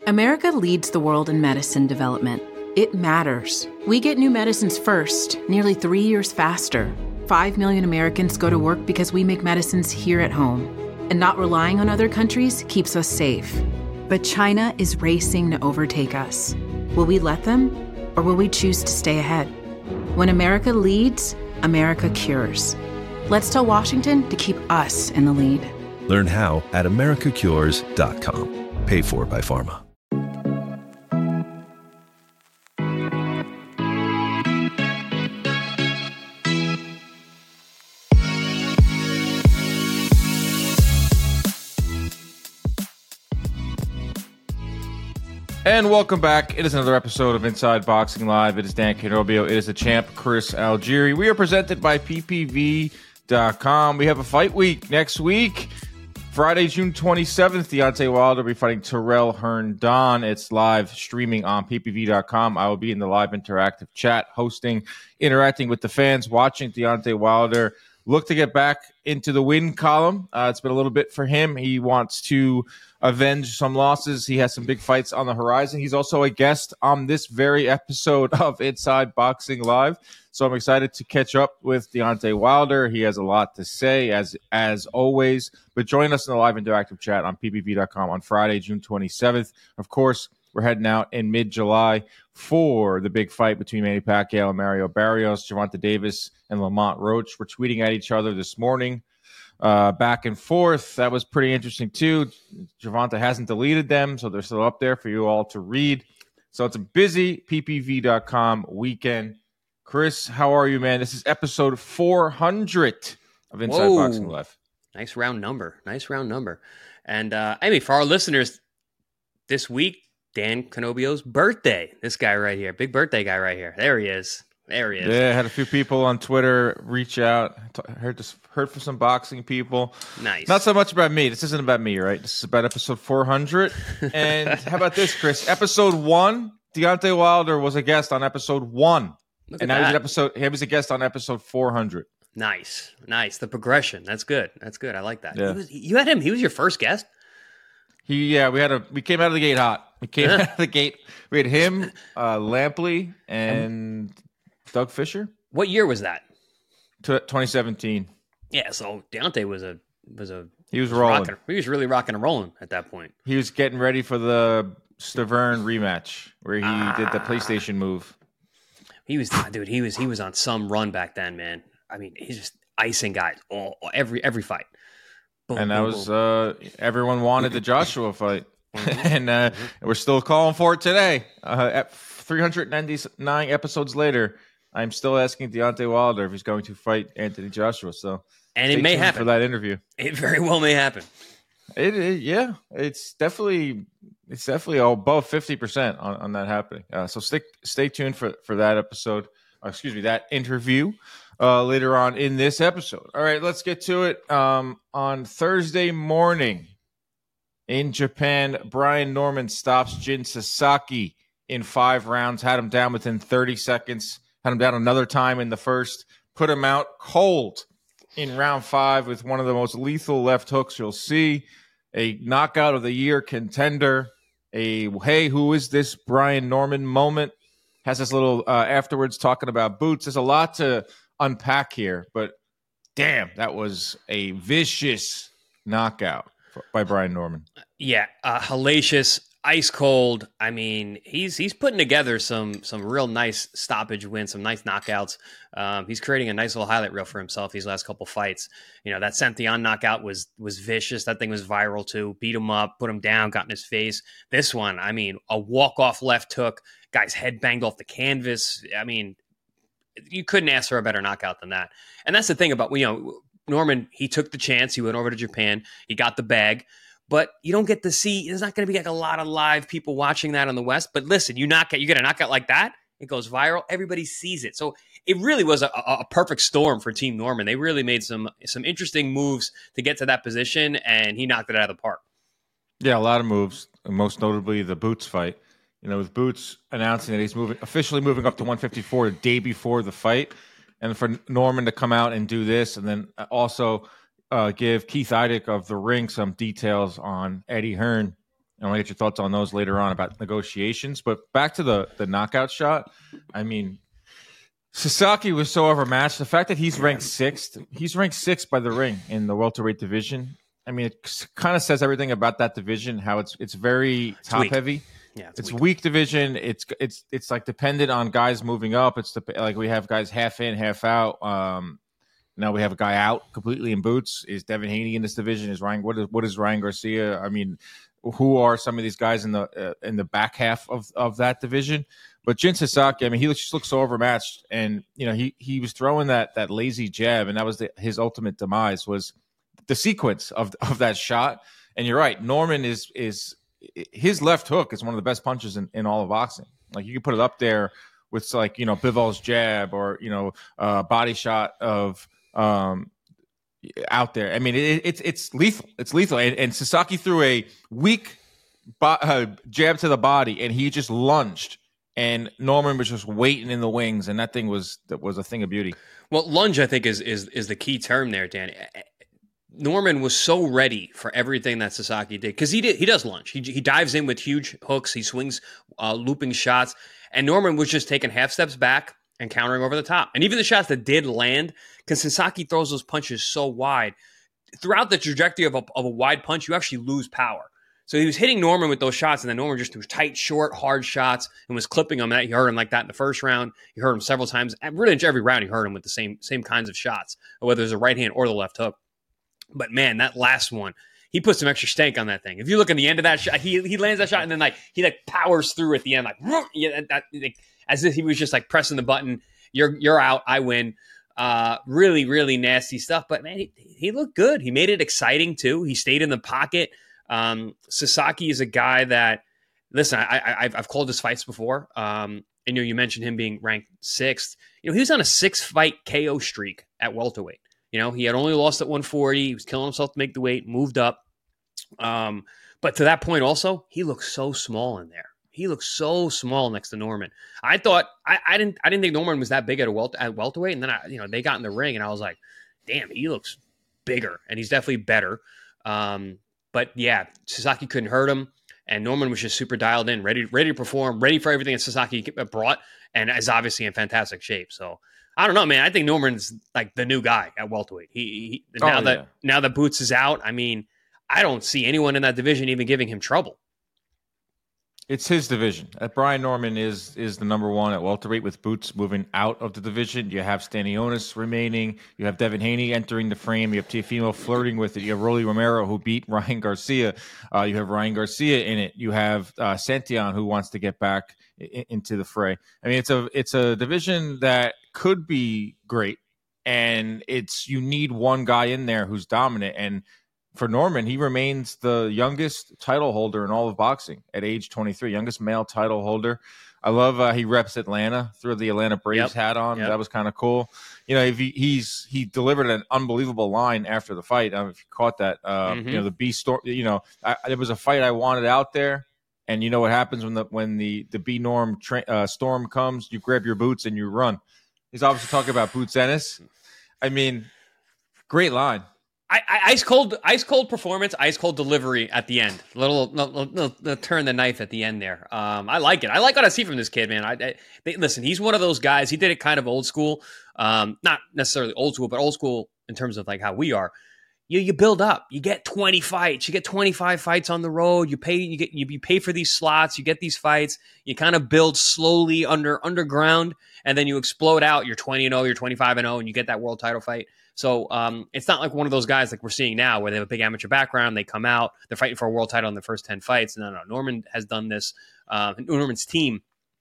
America leads the world in medicine development. It matters. We get new medicines first, nearly 3 years faster. 5 million Americans go to work because we make medicines here at home. And not relying on other countries keeps us safe. But China is racing to overtake us. Will we let them, or will we choose to stay ahead? When America leads, America cures. Let's tell Washington to keep us in the lead. Learn how at americacures.com. Paid for by pharma. And welcome back. It is another episode of Inside Boxing Live. It is Dan Canobio. It is the champ, Chris Algieri. We are presented by PPV.com. We have a fight week next week. Friday, June 27th, Deontay Wilder will be fighting Terrell Herndon. It's live streaming on PPV.com. I will be in the live interactive chat, hosting, interacting with the fans, watching Deontay Wilder look to get back into the win column. It's been a little bit for him. He wants to avenge some losses. He has some big fights on the horizon. He's also a guest on this very episode of Inside Boxing Live. So I'm excited to catch up with Deontay Wilder. He has a lot to say, as always. But join us in the live interactive chat on ppv.com on Friday, June 27th. Of course, we're heading out in mid-July for the big fight between Manny Pacquiao and Mario Barrios, Gervonta Davis, and Lamont Roach. We're tweeting at each other this morning, back and forth. That was pretty interesting, too. Gervonta hasn't deleted them, so they're still up there for you all to read. So it's a busy ppv.com weekend. Chris, how are you, man? This is episode 400 of Inside Boxing Live. Nice round number. And, I mean, for our listeners, this week, Dan Canobio's birthday. This guy right here. Big birthday guy right here. There he is. Yeah, I had a few people on Twitter reach out. Heard from some boxing people. Nice. Not so much about me. This isn't about me, right? This is about episode 400. And how about this, Chris? Episode 1, Deontay Wilder was a guest on episode 1. And now he was a guest on episode 400. Nice. The progression. That's good. I like that. Yeah. You had him. He was your first guest? We came out of the gate hot. We had him, Lampley, and Doug Fisher. What year was that? 2017. Yeah, so Deontay was he was rolling. He was really rocking and rolling at that point. He was getting ready for the Stavern rematch where he did the PlayStation move. He was on some run back then, man. I mean, he's just icing guys every fight. Boom, and that boom, was boom. Everyone wanted the Joshua fight. And we're still calling for it today. At 399 episodes later, I'm still asking Deontay Wilder if he's going to fight Anthony Joshua. So, and it may happen for that interview. It very well may happen. It's definitely above 50% on that happening. So stay tuned for that episode. That interview later on in this episode. All right, let's get to it. On Thursday morning in Japan, Brian Norman stops Jin Sasaki in 5 rounds, had him down within 30 seconds, had him down another time in the first, put him out cold in round 5 with one of the most lethal left hooks you'll see. A knockout of the year contender. Hey, who is this Brian Norman moment? Has this little afterwards talking about boots. There's a lot to unpack here, but damn, that was a vicious knockout by Brian Norman. Yeah, hellacious, ice cold. I mean, he's putting together some real nice stoppage wins, some nice knockouts. He's creating a nice little highlight reel for himself these last couple fights. You know, that Sention knockout was vicious. That thing was viral too. Beat him up, put him down, got in his face. This one, I mean, a walk-off left hook, guy's head banged off the canvas. I mean, you couldn't ask for a better knockout than that. And that's the thing about, Norman, he took the chance. He went over to Japan. He got the bag. But you don't get to see, there's not going to be like a lot of live people watching that on the West. But listen, you get a knockout like that, it goes viral. Everybody sees it. So it really was a perfect storm for Team Norman. They really made some interesting moves to get to that position, and he knocked it out of the park. Yeah, a lot of moves, most notably the Boots fight. With Boots announcing that he's officially moving up to 154 the day before the fight, and for Norman to come out and do this, and then also give Keith Idec of The Ring some details on Eddie Hearn I want to get your thoughts on those later on about negotiations. But back to the knockout shot. I mean, Sasaki was so overmatched. The fact that he's ranked sixth by the ring in the welterweight division. I mean, it kind of says everything about that division. How it's very top heavy. Yeah, it's weak division. It's like dependent on guys moving up. Like we have guys half in, half out. Now we have a guy out completely in boots. Is Devin Haney in this division? Is Ryan? What is Ryan Garcia? I mean, who are some of these guys in the back half of that division? But Jin Sasaki, I mean, he just looks so overmatched, and he was throwing that lazy jab, and that was his ultimate demise was the sequence of that shot. And you're right, Norman is his left hook is one of the best punches in all of boxing. Like you can put it up there with like Bivol's jab or body shot of out there. I mean, it's lethal. It's lethal. And Sasaki threw a weak jab to the body, and he just lunged. And Norman was just waiting in the wings, and that was a thing of beauty. Well, lunge, I think, is the key term there, Dan. Norman was so ready for everything that Sasaki did because he does lunge. He dives in with huge hooks. He swings looping shots, and Norman was just taking half steps back and countering over the top. And even the shots that did land, because Sasaki throws those punches so wide, throughout the trajectory of a wide punch, you actually lose power. So he was hitting Norman with those shots, and then Norman just threw tight, short, hard shots and was clipping him. You heard him like that in the first round. You heard him several times. Really, every round, you heard him with the same kinds of shots, whether it's a right hand or the left hook. But man, that last one, he put some extra stank on that thing. If you look at the end of that shot, he lands that shot, and then he powers through at the end, as if he was just pressing the button. You're out. I win. Really, really nasty stuff. But man, he looked good. He made it exciting too. He stayed in the pocket. Sasaki is a guy that, listen, I've called his fights before. And you mentioned him being ranked sixth. He was on a 6-fight KO streak at welterweight. He had only lost at 140. He was killing himself to make the weight, moved up. But to that point also, he looked so small in there. He looked so small next to Norman. I thought I didn't think Norman was that big at welterweight. And then they got in the ring, and I was like, damn, he looks bigger, and he's definitely better. But yeah, Sasaki couldn't hurt him, and Norman was just super dialed in, ready to perform, ready for everything that Sasaki brought, and is obviously in fantastic shape. So I don't know, man. I think Norman's like the new guy at welterweight. Now that Boots is out, I mean, I don't see anyone in that division even giving him trouble. It's his division. Brian Norman is the number one at welterweight with Boots moving out of the division. You have Stanionis remaining. You have Devin Haney entering the frame. You have Teofimo flirting with it. You have Rolly Romero, who beat Ryan Garcia. You have Ryan Garcia in it. You have Santillan, who wants to get back into the fray. I mean, it's a division that could be great, and you need one guy in there who's dominant. And for Norman, he remains the youngest title holder in all of boxing at age 23, youngest male title holder. I love he reps Atlanta, threw the Atlanta Braves hat on. Yep. That was kind of cool. If he delivered an unbelievable line after the fight. I don't know if you caught that. The B Storm. There was a fight I wanted out there, and you know what happens when the B Norm Storm comes? You grab your boots and you run. He's obviously talking about Boots Ennis. I mean, great line. Ice cold performance, ice cold delivery at the end. Little turn the knife at the end there. I like it. I like what I see from this kid, man. Listen, he's one of those guys. He did it kind of old school, not necessarily old school, but old school in terms of how we are. You build up. You get 20 fights. You get 25 fights on the road. You pay for these slots. You get these fights. You kind of build slowly underground, and then you explode out. You're 20-0. You're 25-0, and you get that world title fight. So it's not like one of those guys like we're seeing now where they have a big amateur background. They come out, they're fighting for a world title in the first 10 fights. No. Norman has done this. Norman's team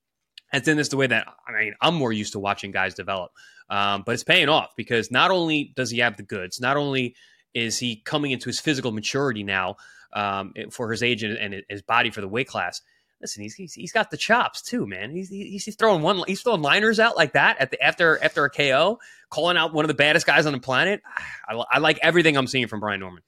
has done this the way that, I'm more used to watching guys develop. But it's paying off because not only does he have the goods, not only is he coming into his physical maturity now for his age and his body for the weight class. Listen, he's got the chops too, man. He's throwing liners out like that after a KO, calling out one of the baddest guys on the planet. I like everything I'm seeing from Brian Norman.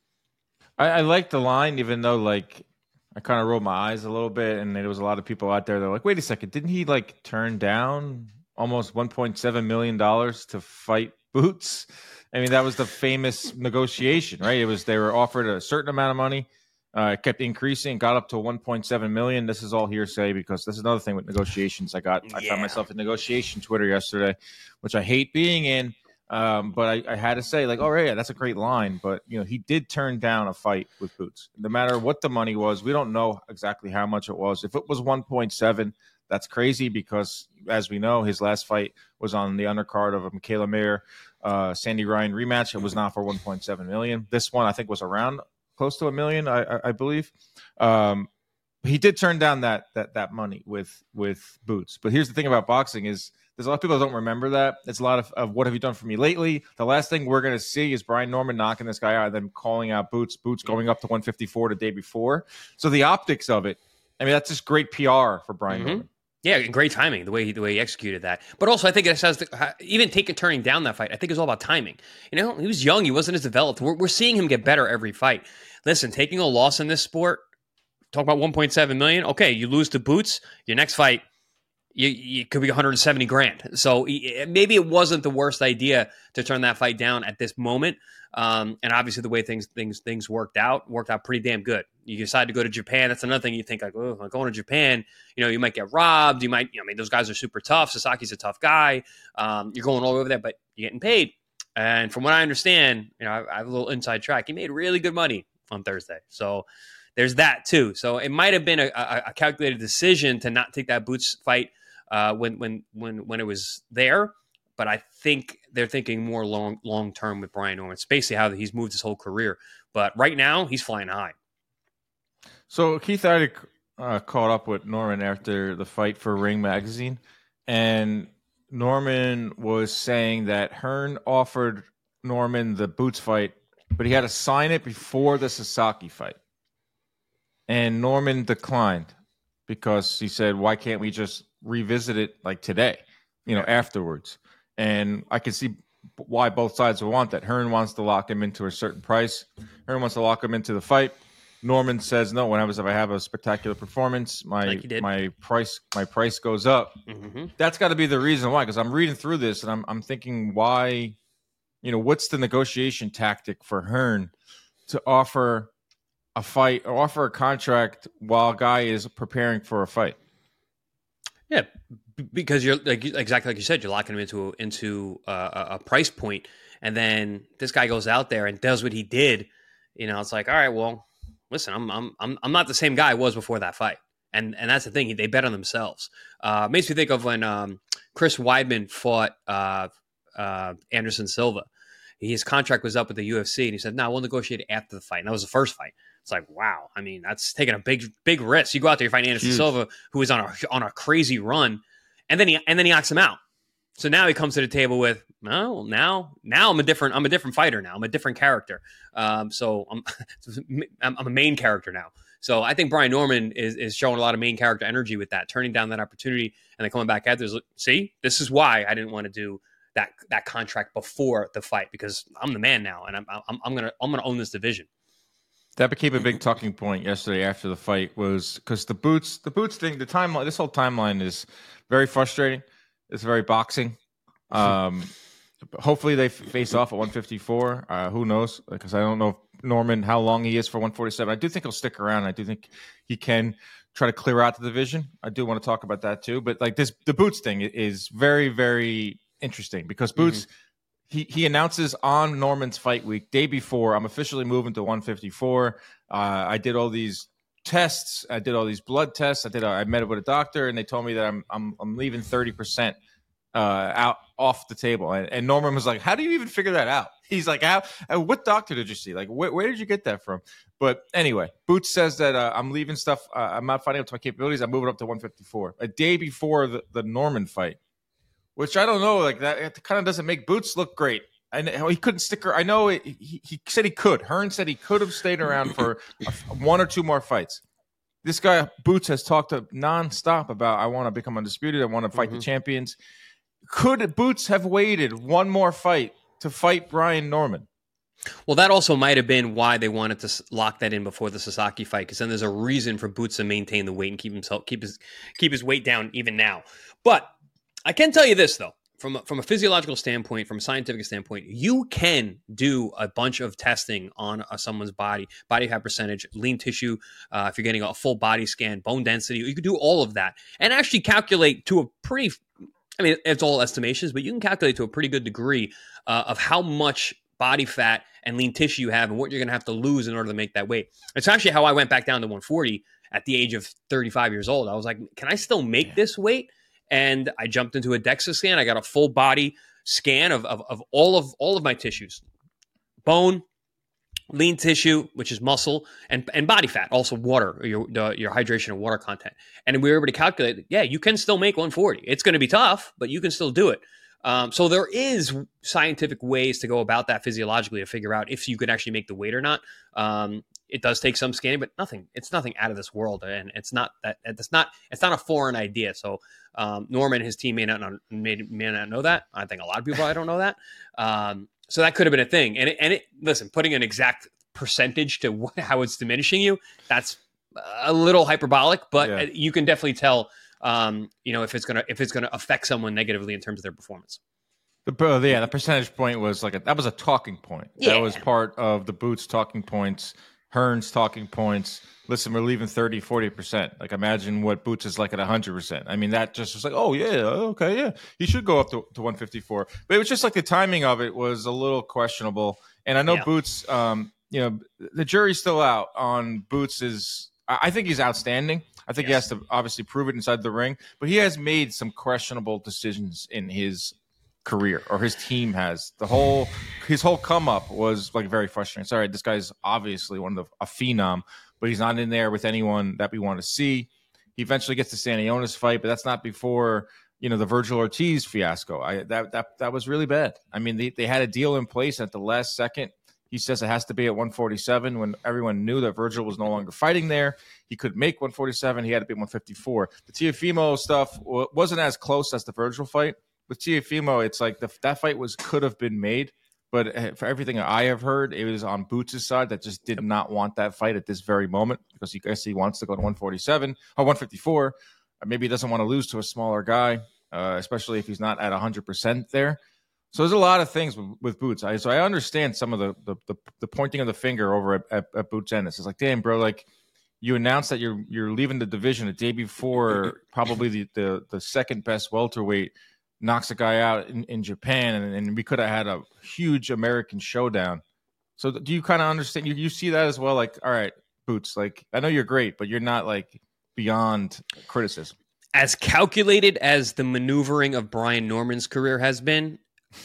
I like the line, even though I kind of rolled my eyes a little bit, and there was a lot of people out there that were like, wait a second, didn't he turn down almost $1.7 million to fight Boots? I mean, that was the famous negotiation, right? They were offered a certain amount of money, It kept increasing, got up to 1.7 million. This is all hearsay because this is another thing with negotiations. I found myself in negotiation Twitter yesterday, which I hate being in. But I had to say, like, oh, yeah, that's a great line. But, he did turn down a fight with Boots. No matter what the money was, we don't know exactly how much it was. If it was 1.7, that's crazy because, as we know, his last fight was on the undercard of a Michaela Mayer, Sandy Ryan rematch. It was not for 1.7 million. This one, I think, was around close to $1 million, I believe. He did turn down that money with Boots. But here's the thing about boxing is there's a lot of people that don't remember that. It's a lot of what have you done for me lately? The last thing we're going to see is Brian Norman knocking this guy out and then calling out Boots going up to 154 the day before. So the optics of it, I mean, that's just great PR for Brian Norman. Yeah, great timing, the way he executed that. But also, I think it says even turning down that fight, I think it's all about timing. He was young. He wasn't as developed. We're seeing him get better every fight. Listen, taking a loss in this sport, talk about 1.7 million. Okay, you lose to Boots. Your next fight, you could be 170 grand. So maybe it wasn't the worst idea to turn that fight down at this moment. And obviously the way things worked out pretty damn good. You decide to go to Japan. That's another thing you think like, oh, going to Japan, you might get robbed. You might, those guys are super tough. Sasaki's a tough guy. You're going all over there, but you're getting paid. And from what I understand, I have a little inside track. He made really good money on Thursday. So there's that too. So it might have been a calculated decision to not take that Boots fight when it was there. But I think they're thinking more long term with Brian Norman. It's basically how he's moved his whole career. But right now, he's flying high. So Keith Idec caught up with Norman after the fight for Ring Magazine, and Norman was saying that Hearn offered Norman the Boots fight, but he had to sign it before the Sasaki fight. And Norman declined because he said, why can't we just revisit it like today, afterwards? And I can see why both sides would want that. Hearn wants to lock him into a certain price. Hearn wants to lock him into the fight. Norman says, no, if I have a spectacular performance, my price goes up. Mm-hmm. That's got to be the reason why, because I'm reading through this and I'm thinking why, what's the negotiation tactic for Hearn to offer a fight or offer a contract while a guy is preparing for a fight? Yeah, because you're exactly like you said, you're locking him into a price point, and then this guy goes out there and does what he did. It's like, all right, well, listen, I'm not the same guy I was before that fight, and that's the thing. They bet on themselves. Makes me think of when Chris Weidman fought Anderson Silva. His contract was up with the UFC, and he said, "No, we'll negotiate after the fight." And that was the first fight. It's like, wow. I mean, that's taking a big risk. You go out there, you find Anderson Silva, who is on a crazy run, and then he knocks him out. So now he comes to the table with, well, now I'm a different fighter now. I'm a different character. So I'm a main character now. So I think Brian Norman is showing a lot of main character energy with that, turning down that opportunity and then coming back at this. See, this is why I didn't want to do that contract before the fight, because I'm the man now, and I'm gonna own this division. That became a big talking point yesterday after the fight, was because the boots thing, the timeline, this whole timeline is very frustrating. It's very boxing. Hopefully they face off at 154. Who knows? Because I don't know Norman how long he is for 147. I do think he'll stick around. I do think he can try to clear out the division. I do want to talk about that too. But like the Boots thing is very, very interesting because Boots. He announces on Norman's fight week, day before, I'm officially moving to 154. I did all these tests. I did all these blood tests. I met with a doctor, and they told me that I'm leaving 30% out off the table. And Norman was like, "How do you even figure that out?" He's like, "What doctor did you see? Like, where did you get that from?" But anyway, Boots says that I'm leaving stuff. I'm not fighting up to my capabilities. I'm moving up to 154. A day before the Norman fight. Which I don't know, like that, it kind of doesn't make Boots look great. And he couldn't stick around. I know he said he could. Hearn said he could have stayed around for one or two more fights. This guy, Boots, has talked nonstop about, I want to become undisputed. I want to fight the champions. Could Boots have waited one more fight to fight Brian Norman? Well, that also might have been why they wanted to lock that in before the Sasaki fight, because then there's a reason for Boots to maintain the weight and keep his weight down even now. But I can tell you this, though. from a physiological standpoint, from a scientific standpoint, you can do a bunch of testing on someone's body fat percentage, lean tissue, if you're getting a full body scan, bone density. You can do all of that and actually calculate to a pretty, I mean, it's all estimations, but you can calculate to a pretty good degree of how much body fat and lean tissue you have and what you're going to have to lose in order to make that weight. It's actually how I went back down to 140 at the age of 35 years old. I was like, can I still make this weight? And I jumped into a DEXA scan. I got a full body scan of all of my tissues, bone, lean tissue, which is muscle, and body fat, also water, your hydration and water content. And we were able to calculate, yeah, you can still make 140. It's going to be tough, but you can still do it. So there is scientific ways to go about that physiologically to figure out if you could actually make the weight or not. It does take some scanning, but it's nothing out of this world. And it's not a foreign idea. So Norman and his team may not know that. I think a lot of people probably don't know that. So that could have been a thing. And listen, putting an exact percentage to how it's diminishing you, that's a little hyperbolic, but you can definitely tell, if it's gonna affect someone negatively in terms of their performance. The percentage point was that was a talking point. Yeah. That was part of the Boots talking points, Hearn's talking points. Listen, we're leaving 30, 40%. Like, imagine what Boots is like at 100%. I mean, that just was like, oh, yeah, okay, yeah. He should go up to 154. But it was just like the timing of it was a little questionable. And I know Boots, the jury's still out on Boots. I think he's outstanding. I think he has to obviously prove it inside the ring. But he has made some questionable decisions in his career, or his team has. His whole come up was like very frustrating. Sorry, this guy's obviously a phenom, but he's not in there with anyone that we want to see. He eventually gets the Stanionis fight, but that's not before the Virgil Ortiz fiasco. That was really bad. I mean, they had a deal in place at the last second. He says it has to be at 147 when everyone knew that Virgil was no longer fighting there. He could make 147. He had to be 154. The Teofimo stuff wasn't as close as the Virgil fight. With Teofimo, it's like that fight could have been made, but for everything I have heard, it was on Boots' side that just did not want that fight at this very moment because he wants to go to 147 or 154. Or maybe he doesn't want to lose to a smaller guy, especially if he's not at 100% there. So there's a lot of things with Boots. So I understand some of the pointing of the finger over at Boots Ennis. It's like, damn, bro, like you announced that you're leaving the division the day before probably the second best welterweight knocks a guy out in Japan, and we could have had a huge American showdown. So do you kind of understand? You see that as well? Like, all right, Boots, like I know you're great, but you're not like beyond criticism. As calculated as the maneuvering of Brian Norman's career has been,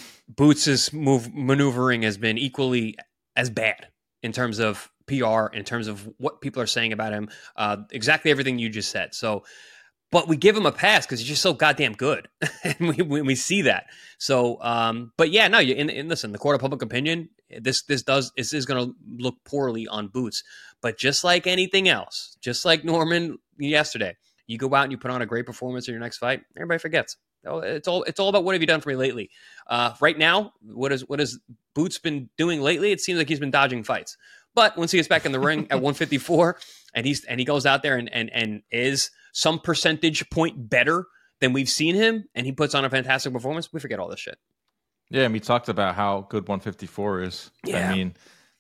Boots' maneuvering has been equally as bad in terms of PR, in terms of what people are saying about him, exactly everything you just said. So, but we give him a pass because he's just so goddamn good, and we see that. So, but yeah, no. Listen, the court of public opinion, this is going to look poorly on Boots. But just like anything else, just like Norman yesterday, you go out and you put on a great performance in your next fight, everybody forgets. It's all about what have you done for me lately. Right now, what has Boots been doing lately? It seems like he's been dodging fights. But once he gets back in the ring at 154, and he goes out there and is some percentage point better than we've seen him, and he puts on a fantastic performance, we forget all this shit. Yeah, and we talked about how good 154 is. Yeah. I mean,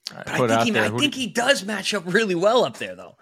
I think he does match up really well up there, though.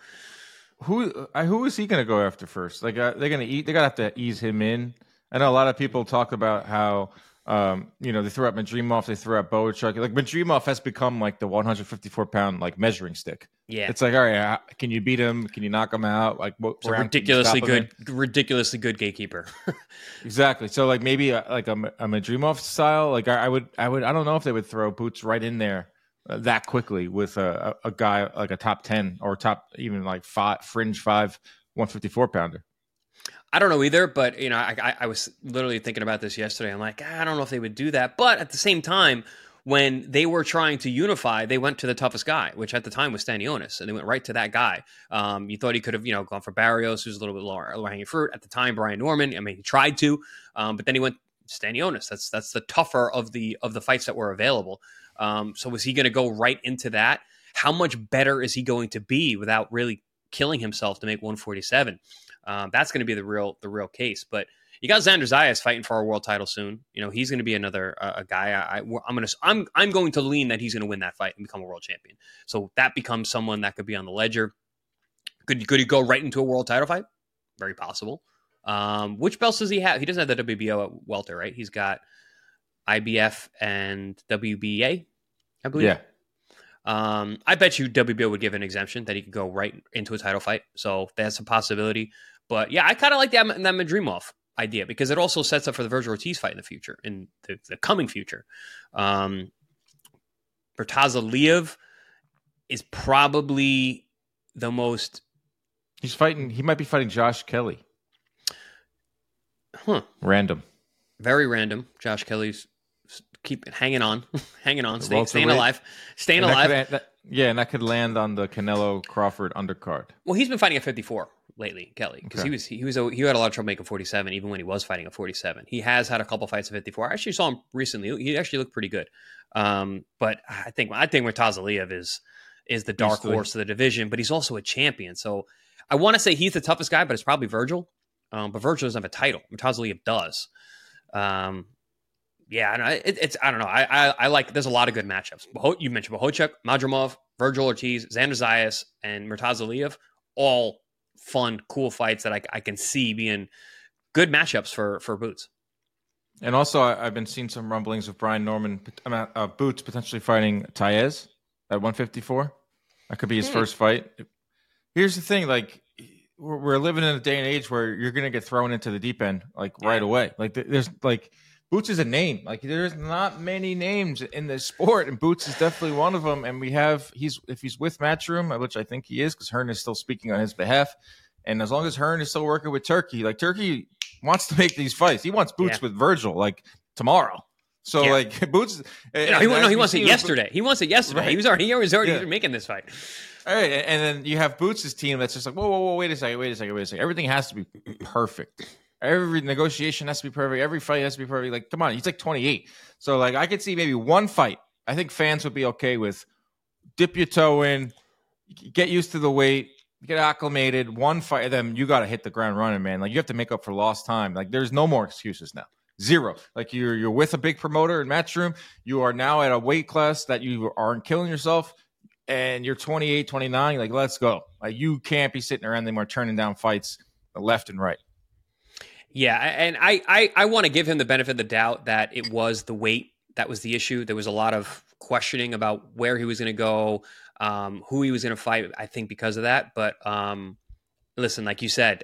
Who is he going to go after first? Like, they're going to they got to have to ease him in. I know a lot of people talk about how, they threw out Madrimov, they threw out Boachuk. Like, Madrimov has become like the 154-pound like measuring stick. Yeah, it's like, all right, can you beat him? Can you knock him out? Like, what ridiculously good gatekeeper. Exactly. So, like, maybe a Madrimov style. Like, I don't know if they would throw Boots right in there that quickly with a guy like a top 10 or top even like fringe 5 154-pounder. I don't know either, but I was literally thinking about this yesterday. I'm like, I don't know if they would do that. But at the same time, when they were trying to unify, they went to the toughest guy, which at the time was Stanionis, and they went right to that guy. You thought he could have, gone for Barrios, who's a little bit lower hanging fruit at the time. Brian Norman, I mean, he tried to, but then he went Stanionis. That's the tougher of the fights that were available. So was he going to go right into that? How much better is he going to be without really killing himself to make 147. That's going to be the real case. But you got Xander Zayas fighting for our world title soon. He's going to be another a guy. I'm going to lean that he's going to win that fight and become a world champion. So that becomes someone that could be on the ledger. Could he go right into a world title fight? Very possible. Which belts does he have? He doesn't have the WBO at welter, right? He's got IBF and WBA, I believe. Yeah. I bet you WBO would give an exemption that he could go right into a title fight. So that's a possibility. But yeah, I kind of like that Madrimov idea because it also sets up for the Virgil Ortiz fight in the future, in the coming future. Murtaza Liev is probably the most. He might be fighting Josh Kelly. Random. Very random. Josh Kelly's keep hanging on, staying alive. And that could land on the Canelo Crawford undercard. Well, he's been fighting at 54 lately, Kelly, because he had a lot of trouble making 47, even when he was fighting at 47. He has had a couple fights at 54. I actually saw him recently. He actually looked pretty good. But I think Murtaza Liev is the dark horse of the division, but he's also a champion. So I want to say he's the toughest guy, but it's probably Virgil. But Virgil doesn't have a title. Murtaza Liev does. Yeah, I don't know. I like. There's a lot of good matchups. You mentioned Bohocuk, Madrimov, Virgil Ortiz, Xander Zayas, and Murtaza Liev. All fun, cool fights that I can see being good matchups for Boots. And also, I've been seeing some rumblings of Brian Norman, Boots potentially fighting Taez at 154. That could be his first fight. Here's the thing, like, we're living in a day and age where you're going to get thrown into the deep end, like, right away. Like, there's, like, Boots is a name. Like, there's not many names in this sport, and Boots is definitely one of them. And if he's with Matchroom, which I think he is, because Hearn is still speaking on his behalf, and as long as Hearn is still working with Turkey, like, Turkey wants to make these fights. He wants Boots with Virgil, like, tomorrow. So, like, Boots... he wants it yesterday. He wants it yesterday. Right. He was already making this fight. All right, and then you have Boots' team that's just like, whoa, wait a second. Everything has to be perfect. Every negotiation has to be perfect. Every fight has to be perfect. Like, come on, he's like 28. So, like, I could see maybe one fight. I think fans would be okay with dip your toe in, get used to the weight, get acclimated. One fight, and then you got to hit the ground running, man. Like, you have to make up for lost time. Like, there's no more excuses now. Zero. Like, you're with a big promoter in Matchroom. You are now at a weight class that you aren't killing yourself. And you're 28, 29, like, let's go. Like, you can't be sitting around anymore turning down fights left and right. Yeah, and I want to give him the benefit of the doubt that it was the weight that was the issue. There was a lot of questioning about where he was going to go, who he was going to fight, I think, because of that. But listen, like you said,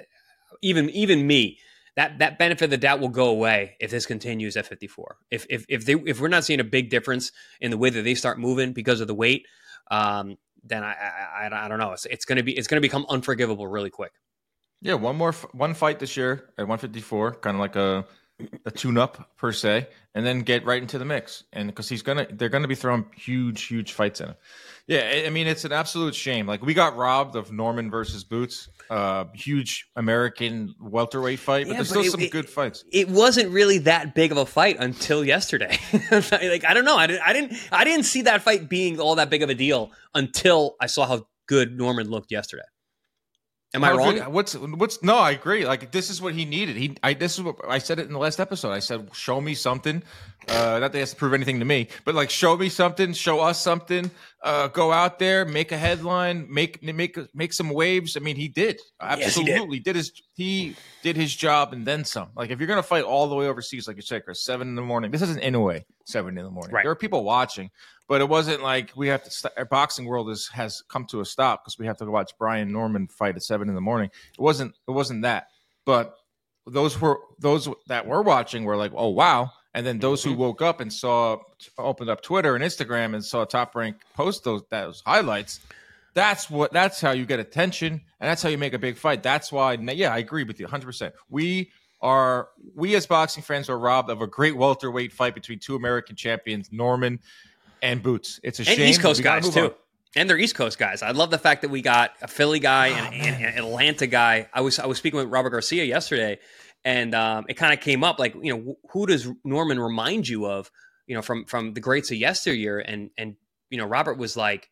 even me, that benefit of the doubt will go away if this continues at 54. If we're not seeing a big difference in the way that they start moving because of the weight, then I don't know. It's going to become unforgivable really quick. Yeah, one fight this year at 154, kind of like a tune-up per se, and then get right into the mix. And because they're gonna be throwing huge fights in him. Yeah, I mean, it's an absolute shame. Like, we got robbed of Norman versus Boots, huge American welterweight fight, but there's still some good fights. It wasn't really that big of a fight until yesterday. Like, I don't know, I didn't see that fight being all that big of a deal until I saw how good Norman looked yesterday. Am I wrong? What's no, I agree. Like, this is what he needed. This is what I said it in the last episode. I said, show me something. Not that he has to prove anything to me, but, like, show me something, show us something. Go out there, make a headline, make some waves. I mean, he did. Absolutely. Yes, he did his job and then some. Like, if you're gonna fight all the way overseas, like you said, Chris, 7 a.m. This isn't Inoue 7 a.m. Right. There are people watching. But it wasn't like we have to. Our boxing world has come to a stop because we have to watch Brian Norman fight at 7 a.m. It wasn't that. But those that were watching were like, oh wow. And then those who woke up and opened up Twitter and Instagram and saw Top Rank post those highlights. That's how you get attention, and that's how you make a big fight. That's why. Yeah, I agree with you 100%. We as boxing fans are robbed of a great welterweight fight between two American champions, Norman and Boots. It's a shame. And East Coast guys too. And they're East Coast guys. I love the fact that we got a Philly guy and an Atlanta guy. I was speaking with Robert Garcia yesterday, and it kind of came up like, who does Norman remind you of, from the greats of yesteryear? And Robert was like,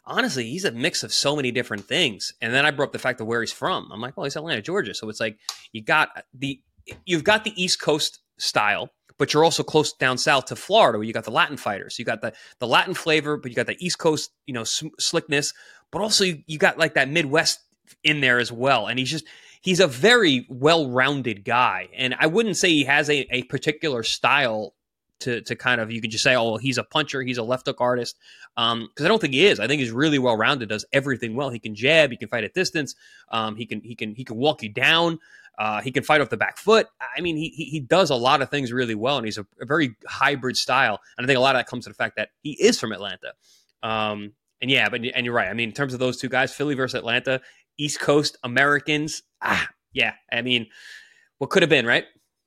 honestly, he's a mix of so many different things. And then I brought up the fact of where he's from. I'm like, well, he's Atlanta, Georgia. So it's like you've got the East Coast style, but you're also close down south to Florida, where you got the Latin fighters. You got the Latin flavor, but you got the East Coast, slickness. But also you got like that Midwest in there as well. And he's a very well-rounded guy. And I wouldn't say he has a particular style to kind of, you could just say, oh, he's a puncher, he's a left hook artist. Because I don't think he is. I think he's really well-rounded, does everything well. He can jab, he can fight at distance, he can walk you down, he can fight off the back foot. I mean, he does a lot of things really well, and he's a very hybrid style. And I think a lot of that comes to the fact that he is from Atlanta. And you're right. I mean, in terms of those two guys, Philly versus Atlanta, East Coast Americans, yeah. I mean, what could have been, right?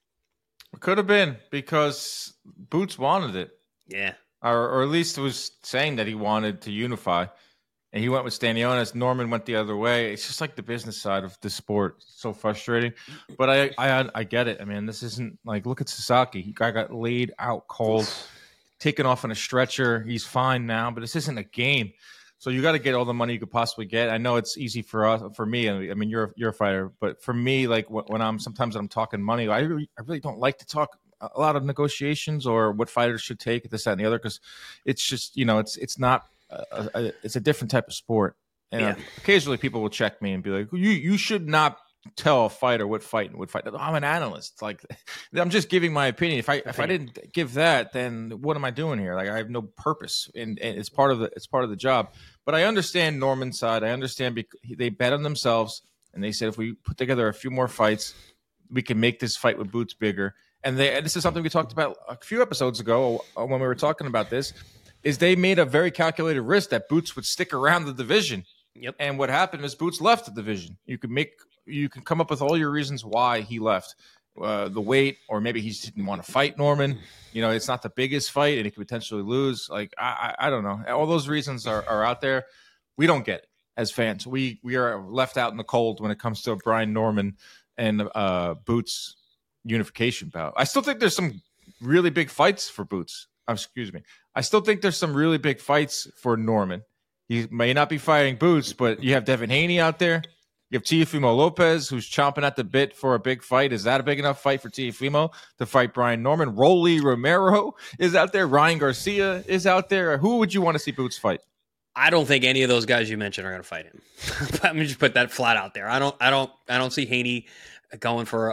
It could have been, because Boots wanted it. Yeah. Or at least was saying that he wanted to unify. And he went with Stanionis. Norman went the other way. It's just like the business side of the sport. It's so frustrating. But I get it. I mean, this isn't like, look at Sasaki. He got laid out cold, taken off on a stretcher. He's fine now, but this isn't a game. So you got to get all the money you could possibly get. I know it's easy for me. I mean, you're a fighter, but for me, like when I'm talking money, I really don't like to talk a lot of negotiations or what fighters should take, this, that, and the other, because it's just, it's not it's a different type of sport. And occasionally people will check me and be like, you should not tell a fighter what fight and what fight. I'm an analyst. Like, I'm just giving my opinion. If I didn't give that, then what am I doing here? Like, I have no purpose, and it's part of the job. But I understand Norman's side. I understand they bet on themselves, and they said if we put together a few more fights, we can make this fight with Boots bigger. And this is something we talked about a few episodes ago when we were talking about this. Is they made a very calculated risk that Boots would stick around the division. Yep. And what happened is Boots left the division. You can come up with all your reasons why he left. The weight, or maybe he just didn't want to fight Norman. It's not the biggest fight, and he could potentially lose. Like, I don't know. All those reasons are out there. We don't get it as fans. We are left out in the cold when it comes to Brian Norman and Boots unification bout. I still think there's some really big fights for Boots. Excuse me. I still think there's some really big fights for Norman. He may not be fighting Boots, but you have Devin Haney out there. You have Teofimo Lopez, who's chomping at the bit for a big fight. Is that a big enough fight for Teofimo to fight Brian Norman? Rolly Romero is out there. Ryan Garcia is out there. Who would you want to see Boots fight? I don't think any of those guys you mentioned are going to fight him. Let me just put that flat out there. I don't see Haney going for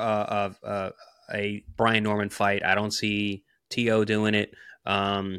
a Brian Norman fight. I don't see T.O. doing it. I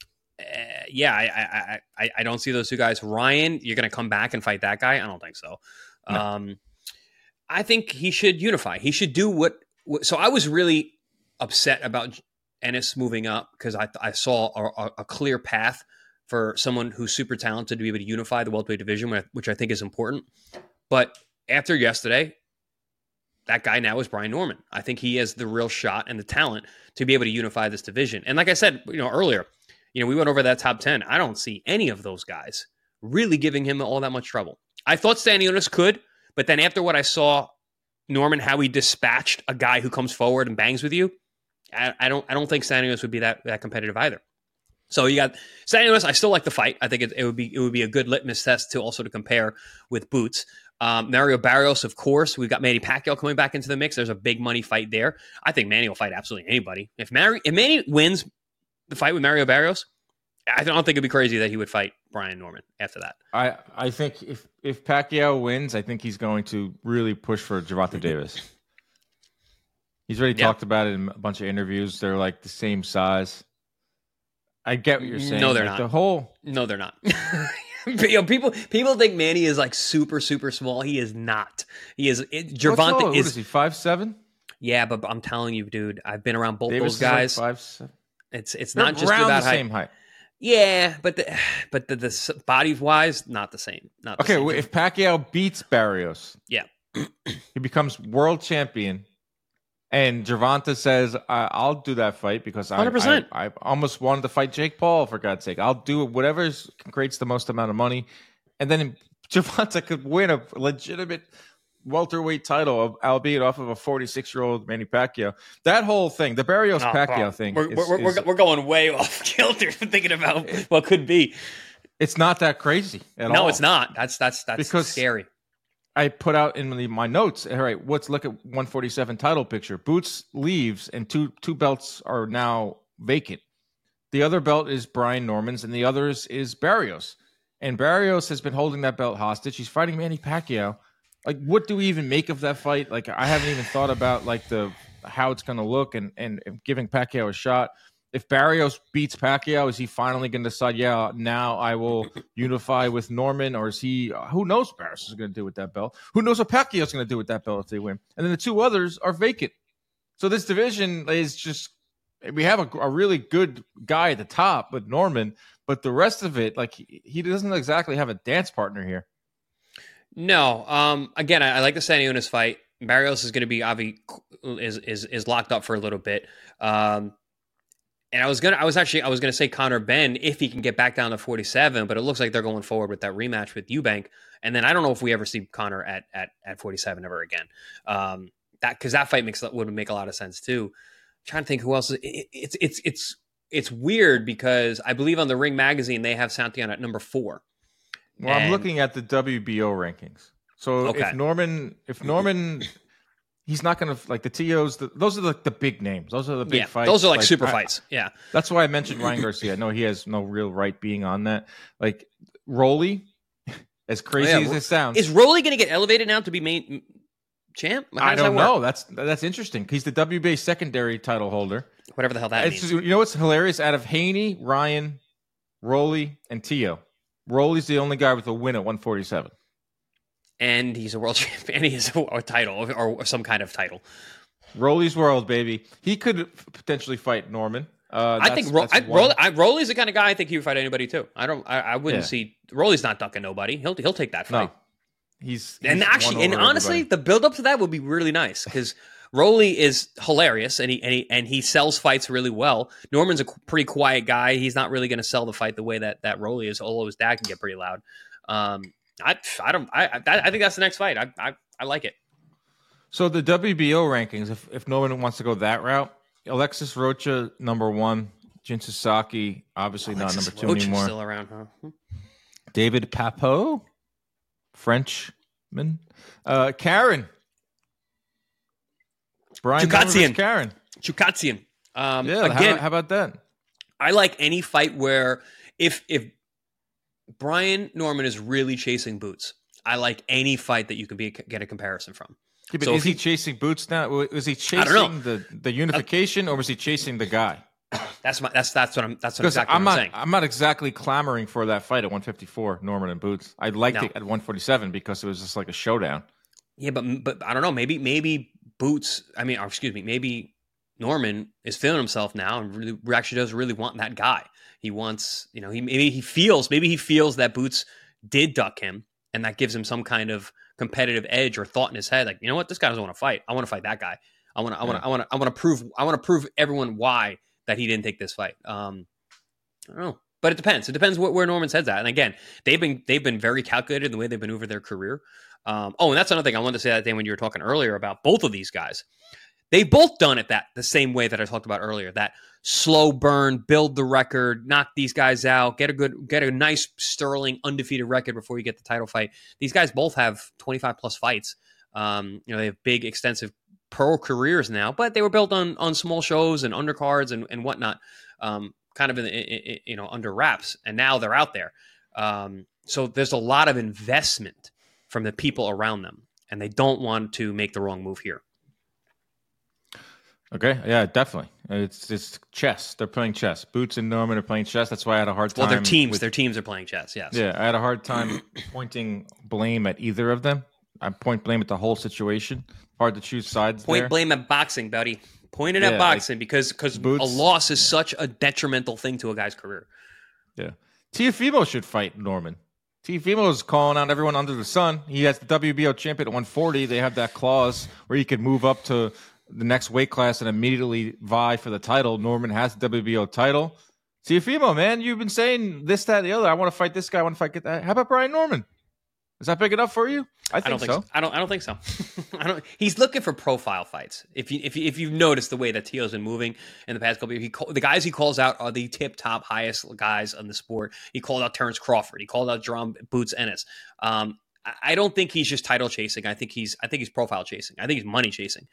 don't see those two guys. Ryan, you're going to come back and fight that guy? I don't think so. No. I think he should unify. He should do what. So I was really upset about Ennis moving up because I saw a clear path for someone who's super talented to be able to unify the welterweight division, which I think is important. But after yesterday, that guy now is Brian Norman. I think he has the real shot and the talent to be able to unify this division. And like I said, earlier, we went over that top 10. I don't see any of those guys really giving him all that much trouble. I thought Stanionis could, but then after what I saw, Norman, how he dispatched a guy who comes forward and bangs with you, I don't think Stanionis would be that competitive either. So you got Stanionis. I still like the fight. I think it would be a good litmus test to compare with Boots. Mario Barrios, of course. We've got Manny Pacquiao coming back into the mix. There's a big money fight there. I think Manny will fight absolutely anybody. If Manny wins the fight with Mario Barrios, I don't think it'd be crazy that he would fight Brian Norman after that. I think if Pacquiao wins, I think he's going to really push for Gervonta Davis. He's already talked about it in a bunch of interviews. They're like the same size. I get what you're saying. No, they're not. No, they're not. People think Manny is like super, super small. He is not. He is. Gervonta what is he? 5'7"? Yeah, but I'm telling you, dude, I've been around both Davis those guys. Is like 5'7". It's not just around about the same height. Yeah, but the body wise, not the same. Not the same. If Pacquiao beats Barrios, yeah, he becomes world champion. And Gervonta says, I'll do that fight because 100%. I almost wanted to fight Jake Paul, for God's sake. I'll do whatever creates the most amount of money. And then Gervonta could win a legitimate welterweight title, albeit off of a 46-year-old Manny Pacquiao. That whole thing, the Barrios-Pacquiao thing. We're going way off kilter thinking about what could be. It's not that crazy at all. No, it's not. That's because scary. I put out in my notes, all right, let's look at 147 title picture. Boots leaves, and two belts are now vacant. The other belt is Brian Norman's, and the others is Barrios. And Barrios has been holding that belt hostage. He's fighting Manny Pacquiao. Like, what do we even make of that fight? Like, I haven't even thought about like how it's going to look and giving Pacquiao a shot. If Barrios beats Pacquiao, is he finally going to decide, yeah, now I will unify with Norman? Or is he, who knows what Barrios is going to do with that belt? Who knows what Pacquiao is going to do with that belt if they win? And then the two others are vacant. So this division is just, we have a really good guy at the top with Norman, but the rest of it, like, he doesn't exactly have a dance partner here. No. Again, I like the Santos Unis fight. Barrios is going to be is locked up for a little bit. And I was gonna say Conor Benn if he can get back down to 47, but it looks like they're going forward with that rematch with Eubank. And then I don't know if we ever see Conor at 47 ever again. Because that fight would make a lot of sense too. I'm trying to think who else. It's weird because I believe on the Ring magazine they have Santillan at number 4. Well, I'm looking at the WBO rankings. So okay. if Norman. He's not going to, like, the TOs, those are the big names. Those are the big fights. Those are like super fights. Yeah. That's why I mentioned Ryan Garcia. No, he has no real right being on that. Like, Rolly, as crazy as it sounds. Is Rolly going to get elevated now to be main champ? I don't know. That's interesting. He's the WBA secondary title holder. Whatever the hell that means. You know what's hilarious? Out of Haney, Ryan, Rolly, and Tio, Rolly's the only guy with a win at 147. And he's a world champion. And he has a title or some kind of title. Rolly's world, baby. He could potentially fight Norman. I think Rolly's the kind of guy I think he would fight anybody too. I wouldn't see Rolly's not ducking nobody. He'll take that fight. No, he's honestly, the build up to that would be really nice because Rolly is hilarious and he sells fights really well. Norman's a pretty quiet guy. He's not really going to sell the fight the way that Rolly is. Although his dad can get pretty loud. I think that's the next fight. I like it. So the WBO rankings, if Norman wants to go that route, Alexis Rocha number 1, Jin Sasaki obviously Alexis not number 2 Rocha's anymore. Still around, huh? David Papeau, Frenchman, Karen, Brian Chukatsian. Karen, Chukatsian. Again, how about that? I like any fight where if Brian Norman is really chasing Boots, I like any fight that you can get a comparison from. Yeah, but is he chasing Boots now? Was he chasing the unification, or was he chasing the guy? That's what I'm saying. I'm not exactly clamoring for that fight at 154, Norman and Boots. I'd like it at 147 because it was just like a showdown. Yeah, but I don't know. Maybe Boots. Maybe Norman is feeling himself now and really actually does really want that guy. He wants, maybe he feels that Boots did duck him, and that gives him some kind of competitive edge or thought in his head, like, you know what, this guy doesn't want to fight. I want to fight that guy. I want to prove everyone why that he didn't take this fight. I don't know, but it depends. It depends where Norman's head's at. And again, they've been very calculated in the way they've maneuvered their career. And that's another thing I wanted to say that day when you were talking earlier about both of these guys. They've both done it the same way that I talked about earlier. That slow burn, build the record, knock these guys out, get a nice sterling undefeated record before you get the title fight. These guys both have 25 plus fights. They have big, extensive pro careers now, but they were built on small shows and undercards and whatnot, kind of in under wraps. And now they're out there. So there's a lot of investment from the people around them, and they don't want to make the wrong move here. Okay, yeah, definitely. It's chess. They're playing chess. Boots and Norman are playing chess. That's why I had a hard time. Well, their teams are playing chess, yes. Yeah, I had a hard time pointing blame at either of them. I point blame at the whole situation. Hard to choose sides Point there. blame at boxing, buddy. Point it at boxing because Boots, a loss is such a detrimental thing to a guy's career. Yeah. Teofimo should fight Norman. Teofimo's calling out everyone under the sun. He has the WBO champion at 140. They have that clause where he could move up to the next weight class and immediately vie for the title. Norman has the WBO title. Teofimo, man, you've been saying this, that, and the other. I want to fight this guy. I want to fight that. How about Brian Norman? Is that big enough for you? I don't think so. I don't think so. He's looking for profile fights. If you've noticed the way that Teal's been moving in the past couple of years, the guys he calls out are the tip top highest guys in the sport. He called out Terrence Crawford. He called out Jerome Boots Ennis. I don't think he's just title chasing. I think he's profile chasing. I think he's money chasing.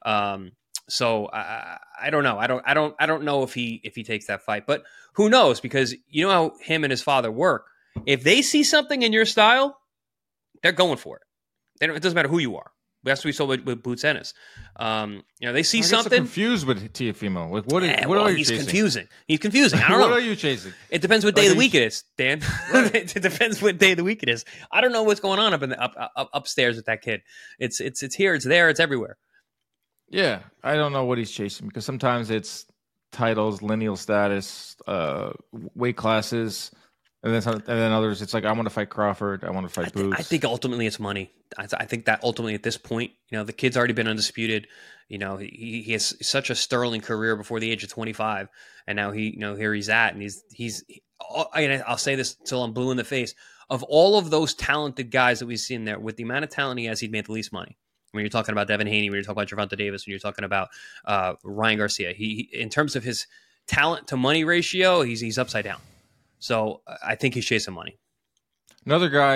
So I don't know. I don't know if he takes that fight, but who knows? Because you know how him and his father work. If they see something in your style, they're going for it. It doesn't matter who you are. That's what we saw with Boots Ennis. They see something. I'm confused with Teofimo. Like, what are you he's chasing? He's confusing. I don't know. What are you chasing? It depends what day of the week it is, Dan. It depends what day of the week it is. I don't know what's going on up in the upstairs with that kid. It's here, it's there, it's everywhere. Yeah, I don't know what he's chasing because sometimes it's titles, lineal status, weight classes. And then others, it's like, I want to fight Crawford. I want to fight Boots. I think ultimately it's money. I think that ultimately at this point, the kid's already been undisputed. He has such a sterling career before the age of 25. And now here he's at. And I'll say this till I'm blue in the face. Of all of those talented guys that we've seen there, with the amount of talent he has, he'd made the least money. When you're talking about Devin Haney, when you're talking about Gervonta Davis, when you're talking about Ryan Garcia, he in terms of his talent to money ratio, he's upside down. So I think he's chasing money. Another guy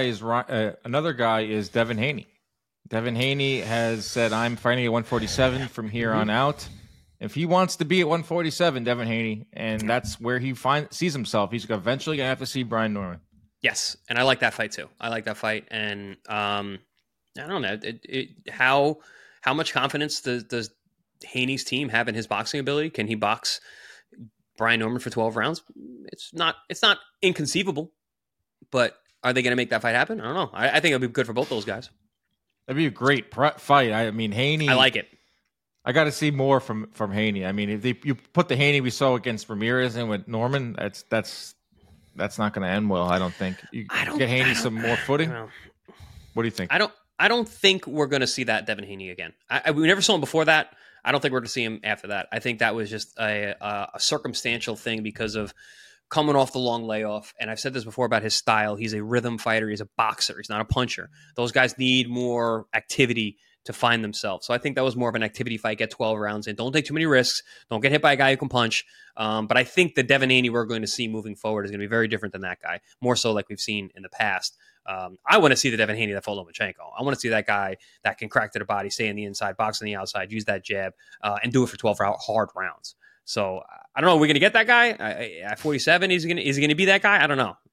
is Devin Haney. Devin Haney has said, "I'm fighting at 147 from here on out." If he wants to be at 147, Devin Haney, and that's where he sees himself, he's eventually gonna have to see Brian Norman. Yes, and I like that fight too. I like that fight, and I don't know how much confidence does Haney's team have in his boxing ability? Can he box Brian Norman for 12 rounds? It's not inconceivable, but are they going to make that fight happen? I don't know. I think it'll be good for both those guys. That'd be a great fight. I mean, Haney. I like it. I got to see more from Haney. I mean, if you put the Haney we saw against Ramirez in with Norman, that's not going to end well. I don't think. Get Haney some more footing. What do you think? I don't think we're going to see that Devin Haney again. We never saw him before that. I don't think we're going to see him after that. I think that was just a circumstantial thing because of coming off the long layoff. And I've said this before about his style. He's a rhythm fighter. He's a boxer. He's not a puncher. Those guys need more activity to find themselves. So I think that was more of an activity fight. Get 12 rounds in. Don't take too many risks. Don't get hit by a guy who can punch. But I think the Devin Haney we're going to see moving forward is going to be very different than that guy. More so like we've seen in the past. I want to see the Devin Haney that fought Lomachenko. I want to see that guy that can crack to the body, stay on the inside, box on the outside, use that jab, and do it for 12 hard rounds. So I don't know. Are we going to get that guy at 47? Is he going to be that guy? I don't know.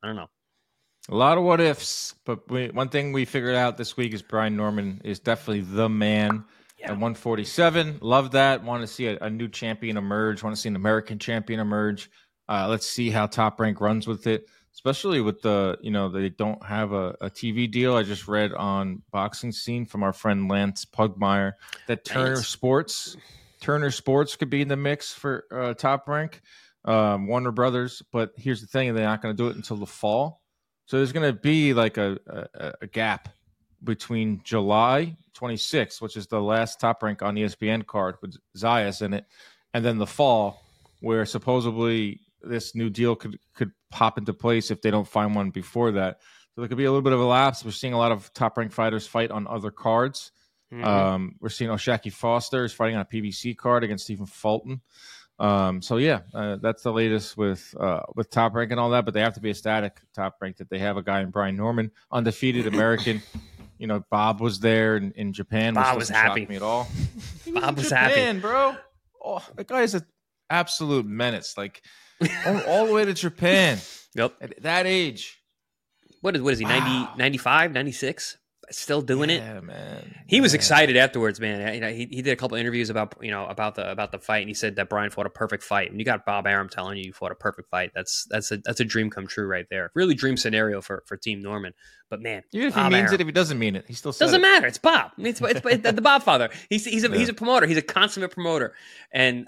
A lot of what ifs, but one thing we figured out this week is Brian Norman is definitely the man at 147. Love that. Want to see a new champion emerge. Want to see an American champion emerge. Let's see how Top Rank runs with it. Especially with they don't have a TV deal. I just read on Boxing Scene from our friend Lance Pugmire that Turner Sports could be in the mix for Top Rank, Warner Brothers. But here's the thing: they're not going to do it until the fall. So there's going to be like a gap between July 26th, which is the last Top Rank on ESPN card with Zayas in it, and then the fall, where supposedly this new deal could pop into place if they don't find one before that. So there could be a little bit of a lapse. We're seeing a lot of top-ranked fighters fight on other cards. Mm-hmm. We're seeing O'Shaquie Foster is fighting on a PBC card against Stephen Fulton. That's the latest with Top Rank and all that, but they have to be a static Top Rank that they have a guy in Brian Norman, undefeated American. Bob was there in Japan. Bob was happy. Shock me at all. Bob was happy, bro. Oh, that guy is an absolute menace. Like, all the way to Japan. Yep. At that age. What is he, 90, 95, 96? Still doing it? Yeah, man. He was excited afterwards, man. He did a couple of interviews about the fight, and he said that Brian fought a perfect fight. And you got Bob Arum telling you fought a perfect fight. That's a dream come true right there. Really dream scenario for Team Norman. But man, even if he means it, if he doesn't mean it, he still says doesn't matter. It's Bob. It's the Bob father. He's a promoter. He's a consummate promoter. And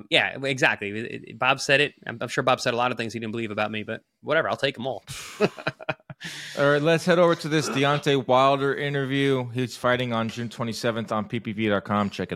exactly. Bob said it. I'm sure Bob said a lot of things he didn't believe about me, but whatever. I'll take them all. All right, let's head over to this Deontay Wilder interview. He's fighting on June 27th on ppv.com. Check it out.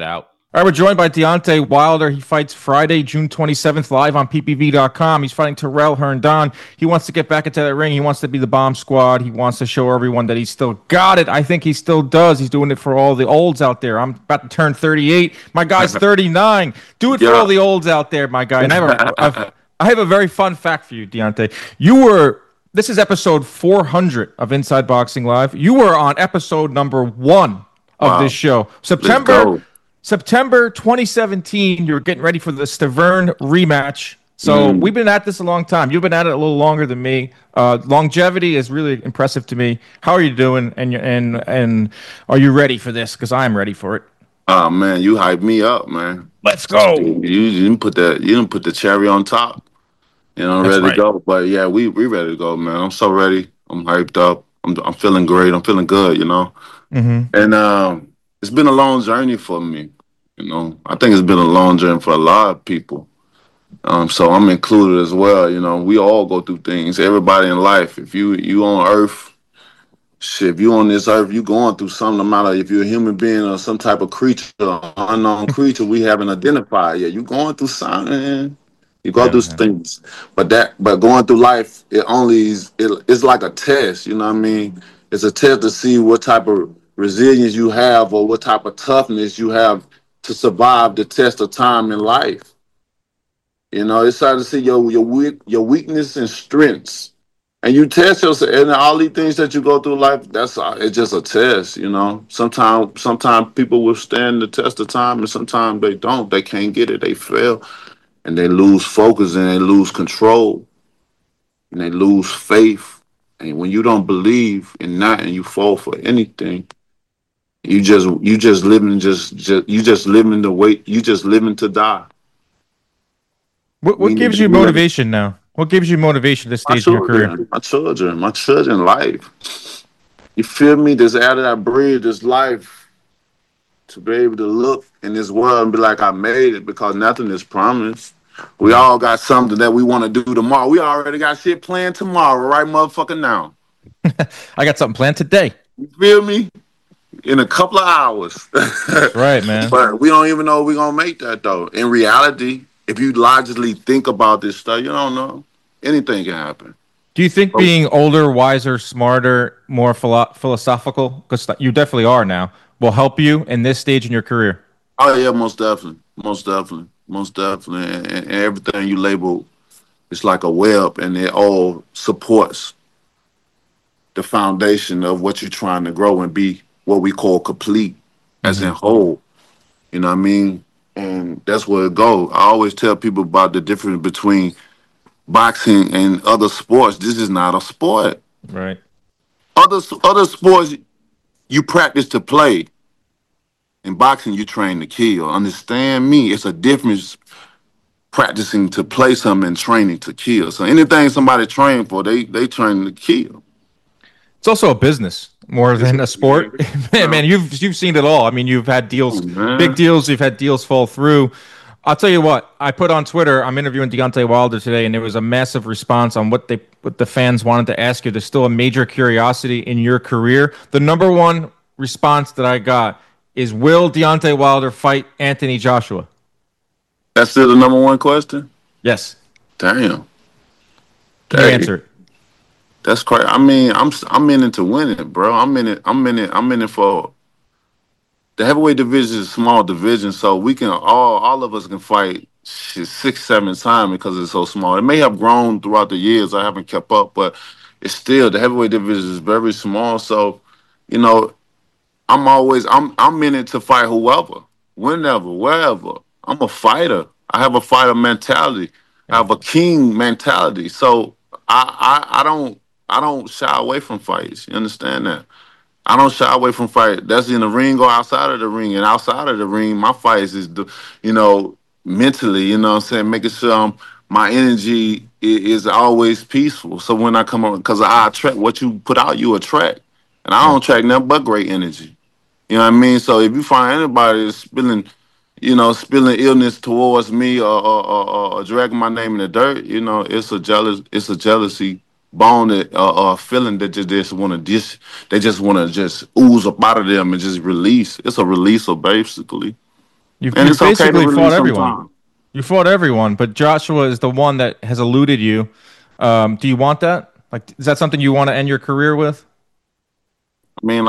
All right, we're joined by Deontay Wilder. He fights Friday, June 27th, live on PPV.com. He's fighting Terrell Herndon. He wants to get back into that ring. He wants to be the bomb squad. He wants to show everyone that he's still got it. I think he still does. He's doing it for all the olds out there. I'm about to turn 38. My guy's 39. Do it for all the olds out there, my guy. And I have a very fun fact for you, Deontay. This is episode 400 of Inside Boxing Live. You were on episode number 1 of this show. September 2017, you're getting ready for the Stavern rematch. So we've been at this a long time. You've been at it a little longer than me. Longevity is really impressive to me. How are you doing? And are you ready for this? Because I'm ready for it. Oh man, you hyped me up, man. Let's go. You didn't put the cherry on top. Ready to go. But yeah, we ready to go, man. I'm so ready. I'm hyped up. I'm feeling great. I'm feeling good. And it's been a long journey for me. I think it's been a long journey for a lot of people. So I'm included as well. We all go through things. Everybody in life. If you on Earth, shit, if you on this Earth, you going through something. No matter if you're a human being or some type of creature, unknown creature we haven't identified yet. You going through something. You go through things, but going through life, it's like a test. You know what I mean? It's a test to see what type of resilience you have or what type of toughness you have to survive the test of time in life. It's hard to see your weakness and strengths, and you test yourself. And all these things that you go through life, it's just a test. Sometimes people withstand the test of time, and sometimes they don't. They can't get it. They fail. And they lose focus and they lose control and they lose faith. And when you don't believe in nothing, you fall for anything. You just living to die. What gives you motivation now? What gives you motivation this stage in your career? My children life. You feel me? This air that I breathe, this life, to be able to look in this world and be like, I made it, because nothing is promised. We all got something that we want to do tomorrow. We already got shit planned tomorrow, right motherfucking now. I got something planned today. You feel me? In a couple of hours. Right, man. But we don't even know if we're going to make that, though. In reality, if you logically think about this stuff, you don't know. Anything can happen. Do you think being older, wiser, smarter, more philosophical, because you definitely are now, will help you in this stage in your career? Oh, yeah, most definitely. And everything you label, it's like a web, and it all supports the foundation of what you're trying to grow and be what we call complete, as in whole. You know what I mean? And that's where it goes. I always tell people about the difference between boxing and other sports. This is not a sport. Right. Other sports, you practice to play. In boxing, you train to kill. Understand me? It's a difference practicing to play something and training to kill. So anything somebody train for, they train to kill. It's also a business more than a sport. Man, you've seen it all. I mean, you've had deals, big deals. You've had deals fall through. I'll tell you what. I put on Twitter. I'm interviewing Deontay Wilder today, and there was a massive response on what the fans wanted to ask you. There's still a major curiosity in your career. The number one response that I got is, will Deontay Wilder fight Anthony Joshua? That's still the number one question? Yes. Damn. Can you answer it? That's crazy. I mean, I'm in it to win it, bro. I'm in it for the heavyweight division is a small division, so we can all of us can fight 6-7 times because it's so small. It may have grown throughout the years. I haven't kept up, but it's still, the heavyweight division is very small. So, I'm in it to fight whoever, whenever, wherever. I'm a fighter. I have a fighter mentality. I have a king mentality. So I don't shy away from fights. You understand that? I don't shy away from fight. That's in the ring or outside of the ring. And outside of the ring, my fights is, mentally, making sure my energy is always peaceful. So when I come on, because I attract what you put out, you attract. And I don't attract nothing but great energy. You know what I mean? So if you find anybody that's spilling illness towards me or dragging my name in the dirt, it's a jealousy bone that feeling that they just want to ooze up out of them and just release. It's a releaser, basically. And it's okay to basically fought release everyone. sometimes. You fought everyone, but Joshua is the one that has eluded you. Do you want that? Like, is that something you want to end your career with? I mean,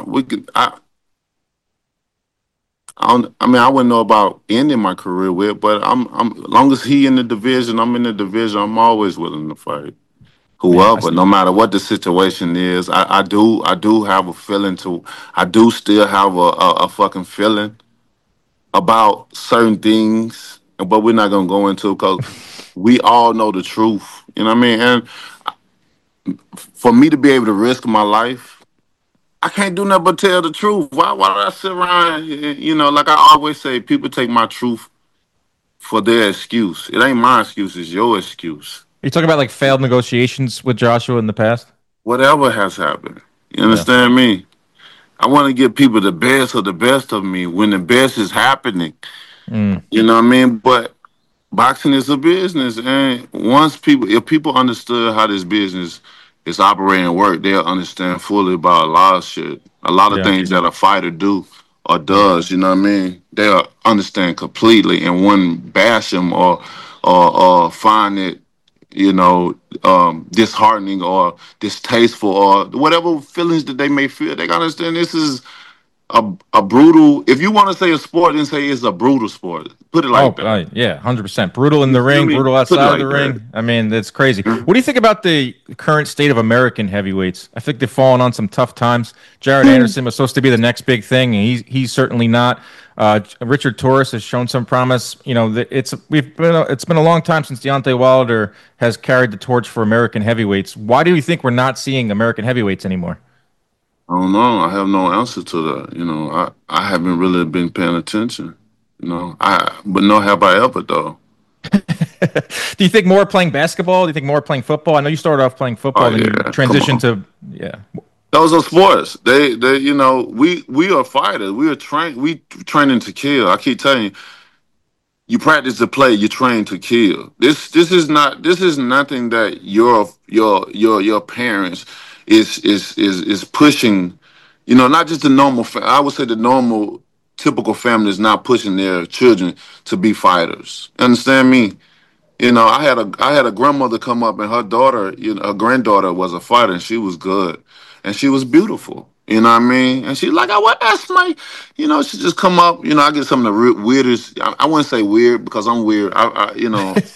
I wouldn't know about ending my career with, but as long as he in the division, I'm in the division. I'm always willing to fight whoever, no matter what the situation is. I do have a feeling I do still have a fucking feeling about certain things, but we're not gonna go into it because we all know the truth. You know what I mean? And for me to be able to risk my life, I can't do nothing but tell the truth. Why do I sit around? You know, like I always say, people take my truth for their excuse. It ain't my excuse; it's your excuse. Are you talking about like failed negotiations with Joshua in the past? Whatever has happened, you understand me? I want to give people the best of the best of me when the best is happening. You know what I mean? But boxing is a business, and if people understood how this business is operating and work, they'll understand fully about a lot of shit, a lot of things that a fighter do or does. You know what I mean? They'll understand completely and wouldn't bash them or find it, disheartening or distasteful or whatever feelings that they may feel. They gotta understand this is a brutal. If you want to say a sport, then say it's a brutal sport. Put it like that. Yeah, 100%. Brutal in the ring, brutal outside of the ring. I mean, that's crazy. What do you think about the current state of American heavyweights? I think they've fallen on some tough times. Jared Anderson was supposed to be the next big thing, and he's certainly not. Richard Torres has shown some promise. You know, it's been a long time since Deontay Wilder has carried the torch for American heavyweights. Why do you think we're not seeing American heavyweights anymore? I don't know. I have no answer to that. You know, I haven't really been paying attention. You know, but no, have I ever though? Do you think more playing basketball? Do you think more playing football? I know you started off playing football, and you transitioned to Those are sports. They we are fighters. We training to kill. I keep telling you, you practice to play, you train to kill. This is nothing that your parents is pushing. You know, not just the normal. I would say the normal, typical family is not pushing their children to be fighters. Understand me? You know, I had a grandmother come up, and her daughter, her granddaughter was a fighter, and she was good, and she was beautiful. You know what I mean? And she's like, that's my, she just come up. You know, I get some of the weirdest. I wouldn't say weird because I'm weird. You're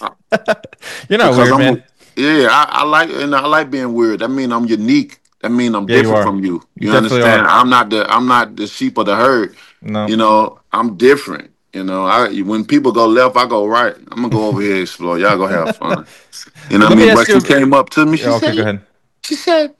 not weird, man. I like being weird. That mean I'm unique. That mean I'm different from you. You understand? I'm not the sheep of the herd. No. You know, I'm different. You know, when people go left, I go right. I'm gonna go over here and explore. Y'all go have fun. You know what I mean? But she came up to me. She said, go ahead. She said,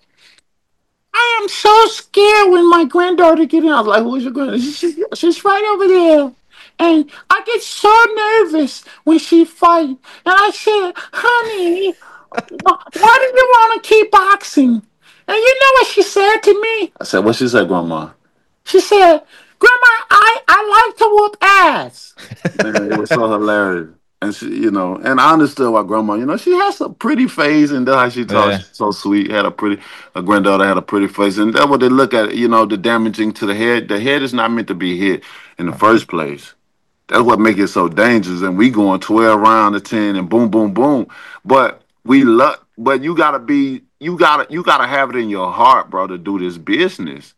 I am so scared when my granddaughter get in. I was like, who's your granddaughter? She's right over there. And I get so nervous when she fight. And I said, honey, why do you want to keep boxing? And you know what she said to me? I said, what she said, Grandma? She said, Grandma, I like to whoop ass. Man, it was so hilarious. And she, and I understood why Grandma, she has a pretty face, and that's how she talks. She's so sweet. Her granddaughter had a pretty face, and that's what they look at. The damaging to the head. The head is not meant to be hit in the first place. That's what makes it so dangerous. And we going 12 round to 10, and boom, boom, boom. But But you gotta have it in your heart, bro, to do this business.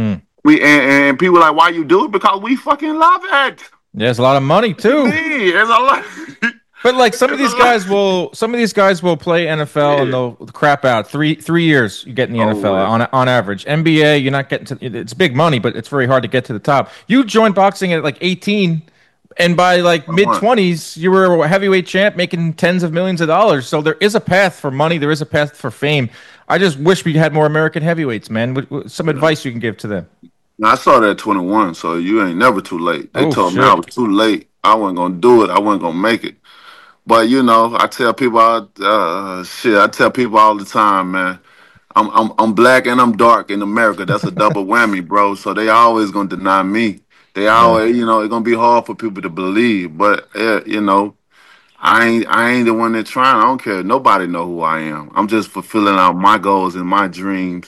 And people are like, why you do it? Because we fucking love it. There's a lot of money too. There's a lot. But like some of these guys will play NFL and they'll crap out. Three years you get in the NFL on average. NBA, you're not getting to. It's big money, but it's very hard to get to the top. You joined boxing at like 18, and by like mid-20s, you were a heavyweight champ, making tens of millions of dollars. So there is a path for money. There is a path for fame. I just wish we had more American heavyweights, man. Some advice you can give to them. Now, I started at 21, so you ain't never too late. They told me I was too late. I wasn't gonna do it. I wasn't gonna make it. But I tell people, I tell people all the time, man. I'm black and I'm dark in America. That's a double whammy, bro. So they always gonna deny me. They always, it's gonna be hard for people to believe. But I ain't the one that's trying. I don't care. Nobody know who I am. I'm just fulfilling out my goals and my dreams.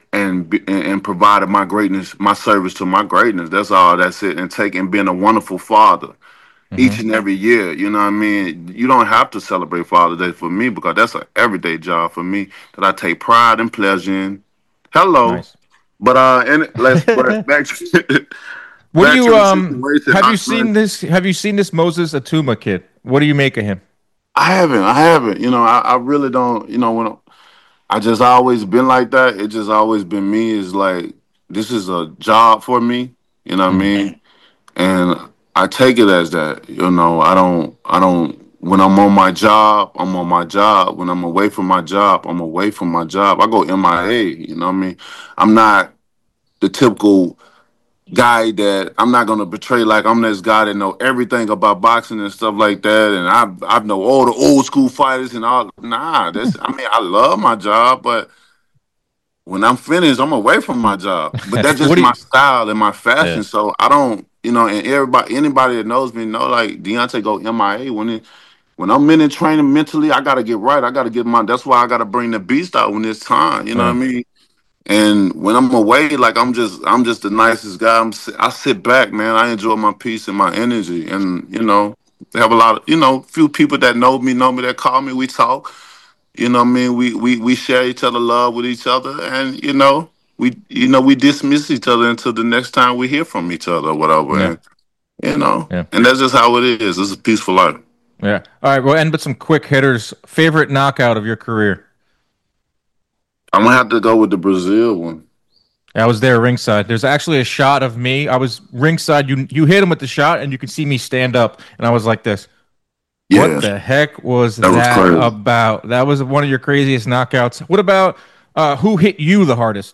and provided my greatness, my service to my greatness. That's all. That's it. And being a wonderful father each and every year. You know what I mean? You don't have to celebrate Father's Day for me because that's an everyday job for me that I take pride and pleasure in. Hello. Nice. But and let's back to what do you have you seen this? Have you seen this Moses Atuma kid? What do you make of him? I haven't. You know, I really don't. You know, when I just always been like that. It just always been me. Is like this is a job for me. You know what I mean? And I take it as that. You know, I don't. When I'm on my job, I'm on my job. When I'm away from my job, I'm away from my job. I go MIA. You know what I mean? I'm not the typical guy that I'm not gonna portray like I'm this guy that know everything about boxing and stuff like that, and I know all the old school fighters and all. Nah, that's I mean I love my job, but when I'm finished, I'm away from my job. But that's just my style and my fashion. Yeah. So I don't, you know, and anybody that knows me know like Deontay go MIA when I'm in training mentally, I gotta get right. I gotta get that's why I gotta bring the beast out when it's time. You know what I mean? And when I'm away, like I'm just the nicest guy. I sit back, man. I enjoy my peace and my energy. And you know, they have a lot of few people that know me that call me. We talk. You know what I mean? We share each other love with each other, and we dismiss each other until the next time we hear from each other or whatever. Yeah. And and that's just how it is. It's a peaceful life. Yeah. All right. We'll end with some quick hitters. Favorite knockout of your career? I'm gonna have to go with the Brazil one. I was there ringside. There's actually a shot of me. I was ringside. You hit him with the shot, and you could see me stand up, and I was like this. Yeah. What the heck was that about? That was one of your craziest knockouts. What about who hit you the hardest?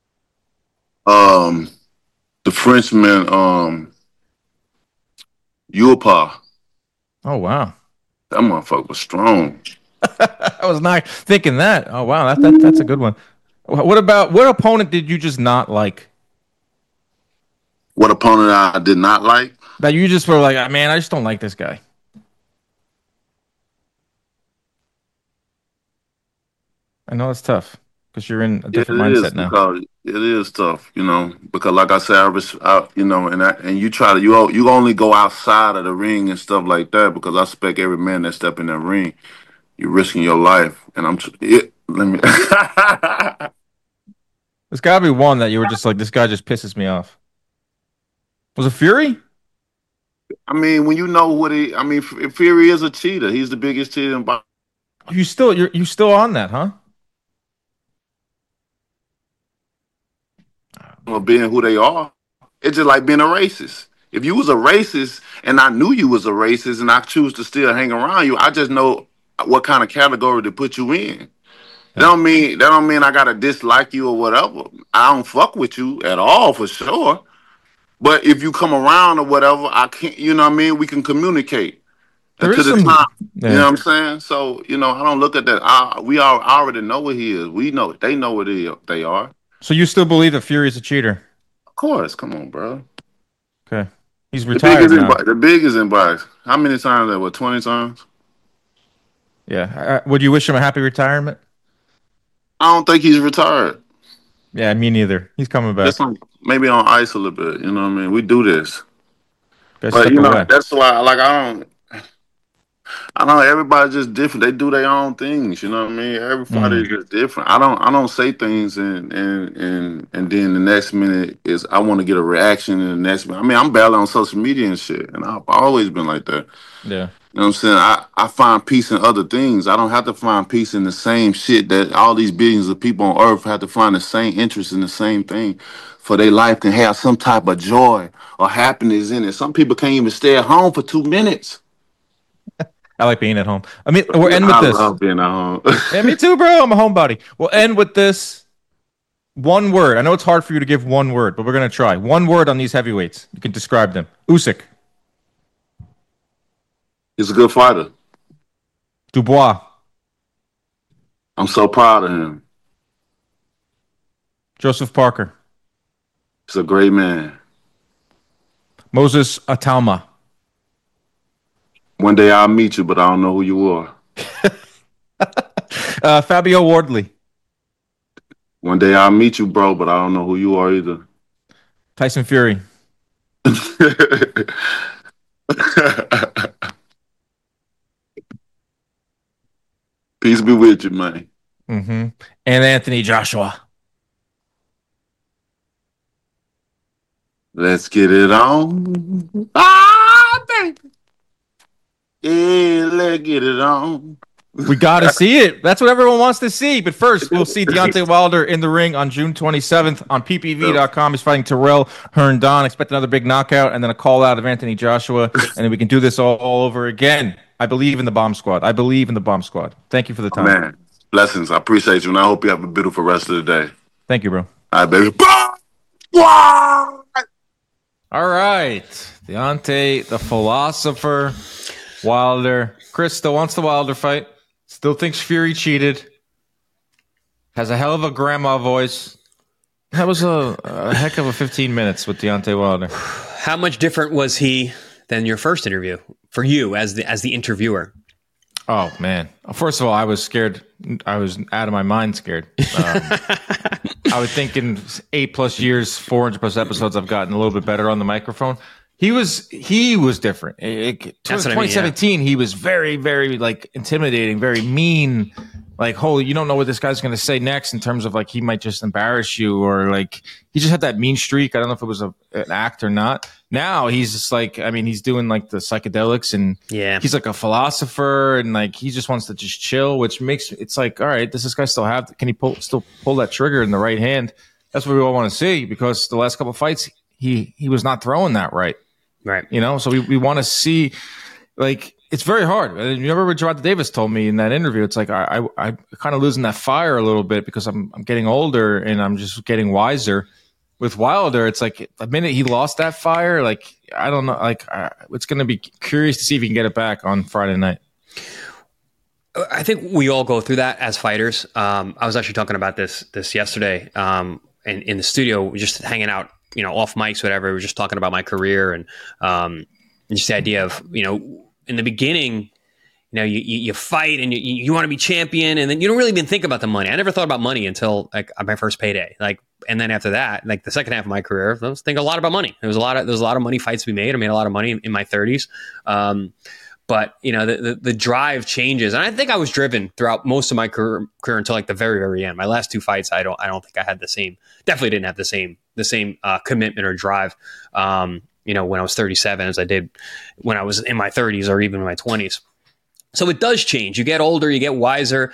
The Frenchman, Upa. Oh wow, that motherfucker was strong. I was not thinking that. Oh wow, that's a good one. What opponent did you just not like? What opponent I did not like? That you just were like, man, I just don't like this guy. I know it's tough because you're in a different mindset now. It is tough, because like I said, and you only go outside of the ring and stuff like that because I respect every man that step in that ring. You're risking your life, and There's got to be one that you were just like, this guy just pisses me off. Was it Fury? I mean, when you know what Fury is a cheater. He's the biggest cheater in boxing. You still on that, huh? Or being who they are. It's just like being a racist. If you was a racist and I knew you was a racist and I choose to still hang around you, I just know what kind of category to put you in. That don't mean I gotta dislike you or whatever. I don't fuck with you at all for sure. But if you come around or whatever, I can't. You know what I mean? We can communicate. To the time. Yeah. You know what I'm saying? So I don't look at that. I already know what he is. We know it. They know what they are. So you still believe that Fury is a cheater? Of course. Come on, bro. Okay. He's retired now. The biggest in box. How many times? 20 times? Yeah. Would you wish him a happy retirement? I don't think he's retired. Yeah, me neither. He's coming back. Maybe on ice a little bit. You know what I mean? We do this. But that's why I know everybody's just different. They do their own things. You know what I mean? Everybody's just different. I don't say things and then the next minute is I want to get a reaction in the next minute. I mean, I'm barely on social media and shit, and I've always been like that. Yeah. You know what I'm saying? I find peace in other things. I don't have to find peace in the same shit that all these billions of people on earth have to find the same interest in the same thing for their life can have some type of joy or happiness in it. Some people can't even stay at home for 2 minutes. I like being at home. I mean, we'll end with this. I love being at home. Yeah, me too, bro. I'm a homebody. We'll end with this. One word. I know it's hard for you to give one word, but we're going to try. One word on these heavyweights. You can describe them. Usyk. He's a good fighter. Dubois. I'm so proud of him. Joseph Parker. He's a great man. Moses Atama. One day I'll meet you, but I don't know who you are. Fabio Wardley. One day I'll meet you, bro, but I don't know who you are either. Tyson Fury. Peace be with you, man. Mm-hmm. And Anthony Joshua. Let's get it on. Baby. Yeah, let's get it on. We got to see it. That's what everyone wants to see. But first, we'll see Deontay Wilder in the ring on June 27th on ppv.com. He's fighting Terrell Herndon. Expect another big knockout and then a call out of Anthony Joshua. And then we can do this all over again. I believe in the Bomb Squad. I believe in the Bomb Squad. Thank you for the time. Man, blessings. I appreciate you, and I hope you have a beautiful rest of the day. Thank you, bro. All right, baby. All right. Deontay, the philosopher, Wilder. Chris still wants the Wilder fight. Still thinks Fury cheated. Has a hell of a grandma voice. That was a heck of a 15 minutes with Deontay Wilder. How much different was he than your first interview for you as the interviewer? Oh, man. First of all, I was scared. I was out of my mind scared. I would think in 8+ years, 400+ episodes, I've gotten a little bit better on the microphone. He was different. 2017, he was very, very like intimidating, very mean. Like, holy, you don't know what this guy's going to say next in terms of like he might just embarrass you, or like he just had that mean streak. I don't know if it was an act or not. Now he's just like, I mean, he's doing like the psychedelics and he's like a philosopher and like he just wants to just chill, which makes it's like, all right, does this guy still have? Can he still pull that trigger in the right hand? That's what we all want to see, because the last couple of fights he was not throwing that right. Right. You know, so we want to see, like, it's very hard. You remember what Gervonta Davis told me in that interview? It's like I'm kind of losing that fire a little bit because I'm getting older and I'm just getting wiser. With Wilder, it's like the minute he lost that fire, like, I don't know, like, it's going to be curious to see if he can get it back on Friday night. I think we all go through that as fighters. I was actually talking about this yesterday in the studio, just hanging out, you know, off mics, whatever. We were just talking about my career and just the idea of, you know, in the beginning, you know, you fight and you want to be champion, and then you don't really even think about the money. I never thought about money until like my first payday. Like, and then after that, like the second half of my career, I was thinking a lot about money. There was a lot of money fights to be made. I made a lot of money in my 30s. But you know, the drive changes, and I think I was driven throughout most of my career until like the very, very end. My last two fights, I don't think I had the same. Definitely didn't have the same commitment or drive. You know, when I was 37, as I did when I was in my 30s or even in my 20s. So it does change. You get older, you get wiser.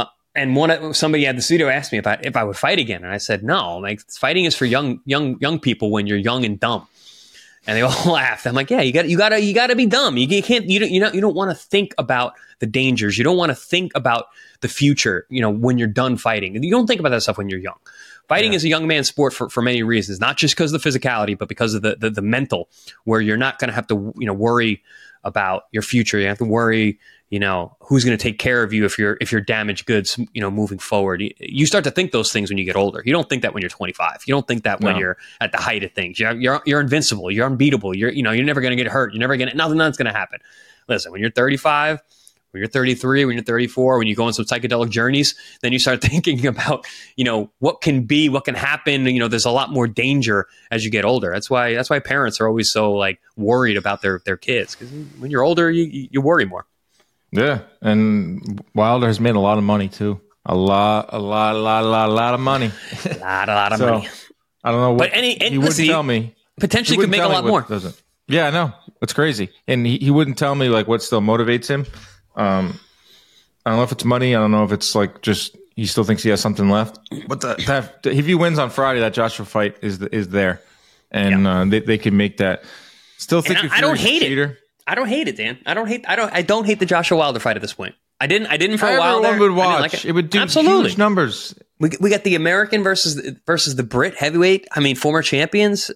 And somebody at the studio asked me if I would fight again, and I said no. Like, fighting is for young people when you're young and dumb. And they all laughed. I'm like, yeah, you got to be dumb. You don't want to think about the dangers. You don't want to think about the future. You know, when you're done fighting, you don't think about that stuff when you're young. Fighting is a young man's sport for many reasons, not just because of the physicality, but because of the mental, where you're not going to have to, you know, worry about your future. You have to worry, you know, who's going to take care of you if you're damaged goods, you know, moving forward. You start to think those things when you get older. You don't think that when you're 25. You don't think that when you're at the height of things. You're invincible. You're unbeatable. You're never going to get hurt. You're never going to, nothing's going to happen. Listen, when you're 35, when you're 33, when you're 34, when you go on some psychedelic journeys, then you start thinking about, you know, what can be, what can happen. You know, there's a lot more danger as you get older. That's why parents are always so like worried about their kids, because when you're older, you worry more. Yeah, and Wilder has made a lot of money too. A lot of money. a lot of money. I don't know what, but he wouldn't tell me. Potentially could make a lot more. Doesn't. Yeah, I know. It's crazy. And he wouldn't tell me like what still motivates him. I don't know if it's money. I don't know if it's like just he still thinks he has something left. But if he wins on Friday, that Joshua fight is there, and they can make that. Still think I don't hate it. I don't hate it, Dan. I don't hate the Joshua Wilder fight at this point. I didn't for a while there. Everyone would watch. Like it would do huge numbers. We got the American versus the Brit heavyweight. I mean, former champions.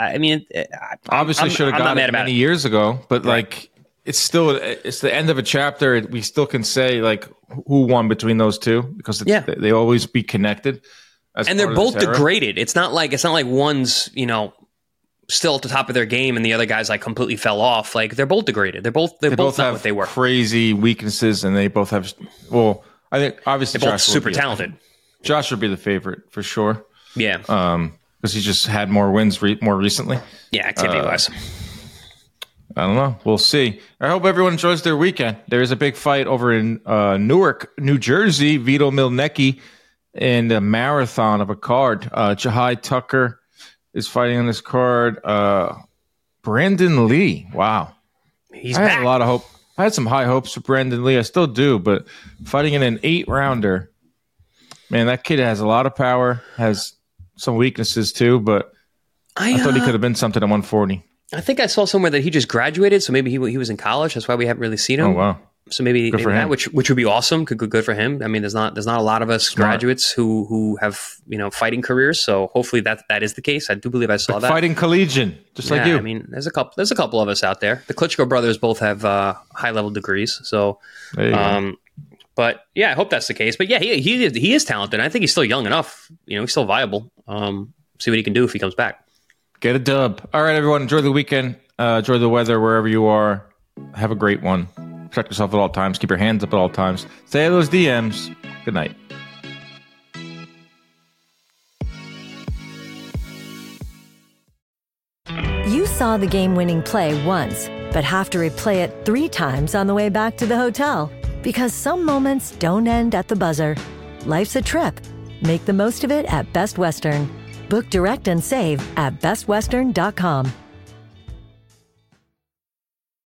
Obviously should have got it many years ago, but like it's the end of a chapter. We still can say like who won between those two, because they always be connected. And they're both degraded. It's not like one's, you know, still at the top of their game and the other guys like completely fell off. Like they're both degraded. They both not have what they were. Crazy weaknesses, and they both have. Well, I think obviously they're both super talented. Josh would be the favorite for sure. Yeah. Because he just had more wins more recently. Yeah, activity-wise. I don't know. We'll see. I hope everyone enjoys their weekend. There is a big fight over in Newark, New Jersey. Vito Milnecki in a marathon of a card. Jahai Tucker is fighting on this card. Brandon Lee. Wow. He's I back. had a lot of hope. I had some high hopes for Brandon Lee. I still do, but fighting in an 8-rounder, man, that kid has a lot of power, has some weaknesses too, but I thought he could have been something at 140. I think I saw somewhere that he just graduated, so maybe he was in college. That's why we haven't really seen him. Oh, wow. So maybe that, which would be awesome. Good for him. I mean, there's not a lot of us graduates who have fighting careers. So hopefully that is the case. I do believe I saw that. Fighting collegian, just like you. I mean, there's a couple of us out there. The Klitschko brothers both have high level degrees. So, but yeah, I hope that's the case. But yeah, he is talented. I think he's still young enough. He's still viable. See what he can do if he comes back. Get a dub. All right, everyone. Enjoy the weekend. Enjoy the weather wherever you are. Have a great one. Protect yourself at all times. Keep your hands up at all times. Stay out of those DMs. Good night. You saw the game-winning play once, but have to replay it 3 times on the way back to the hotel. Because some moments don't end at the buzzer. Life's a trip. Make the most of it at Best Western. Book direct and save at bestwestern.com.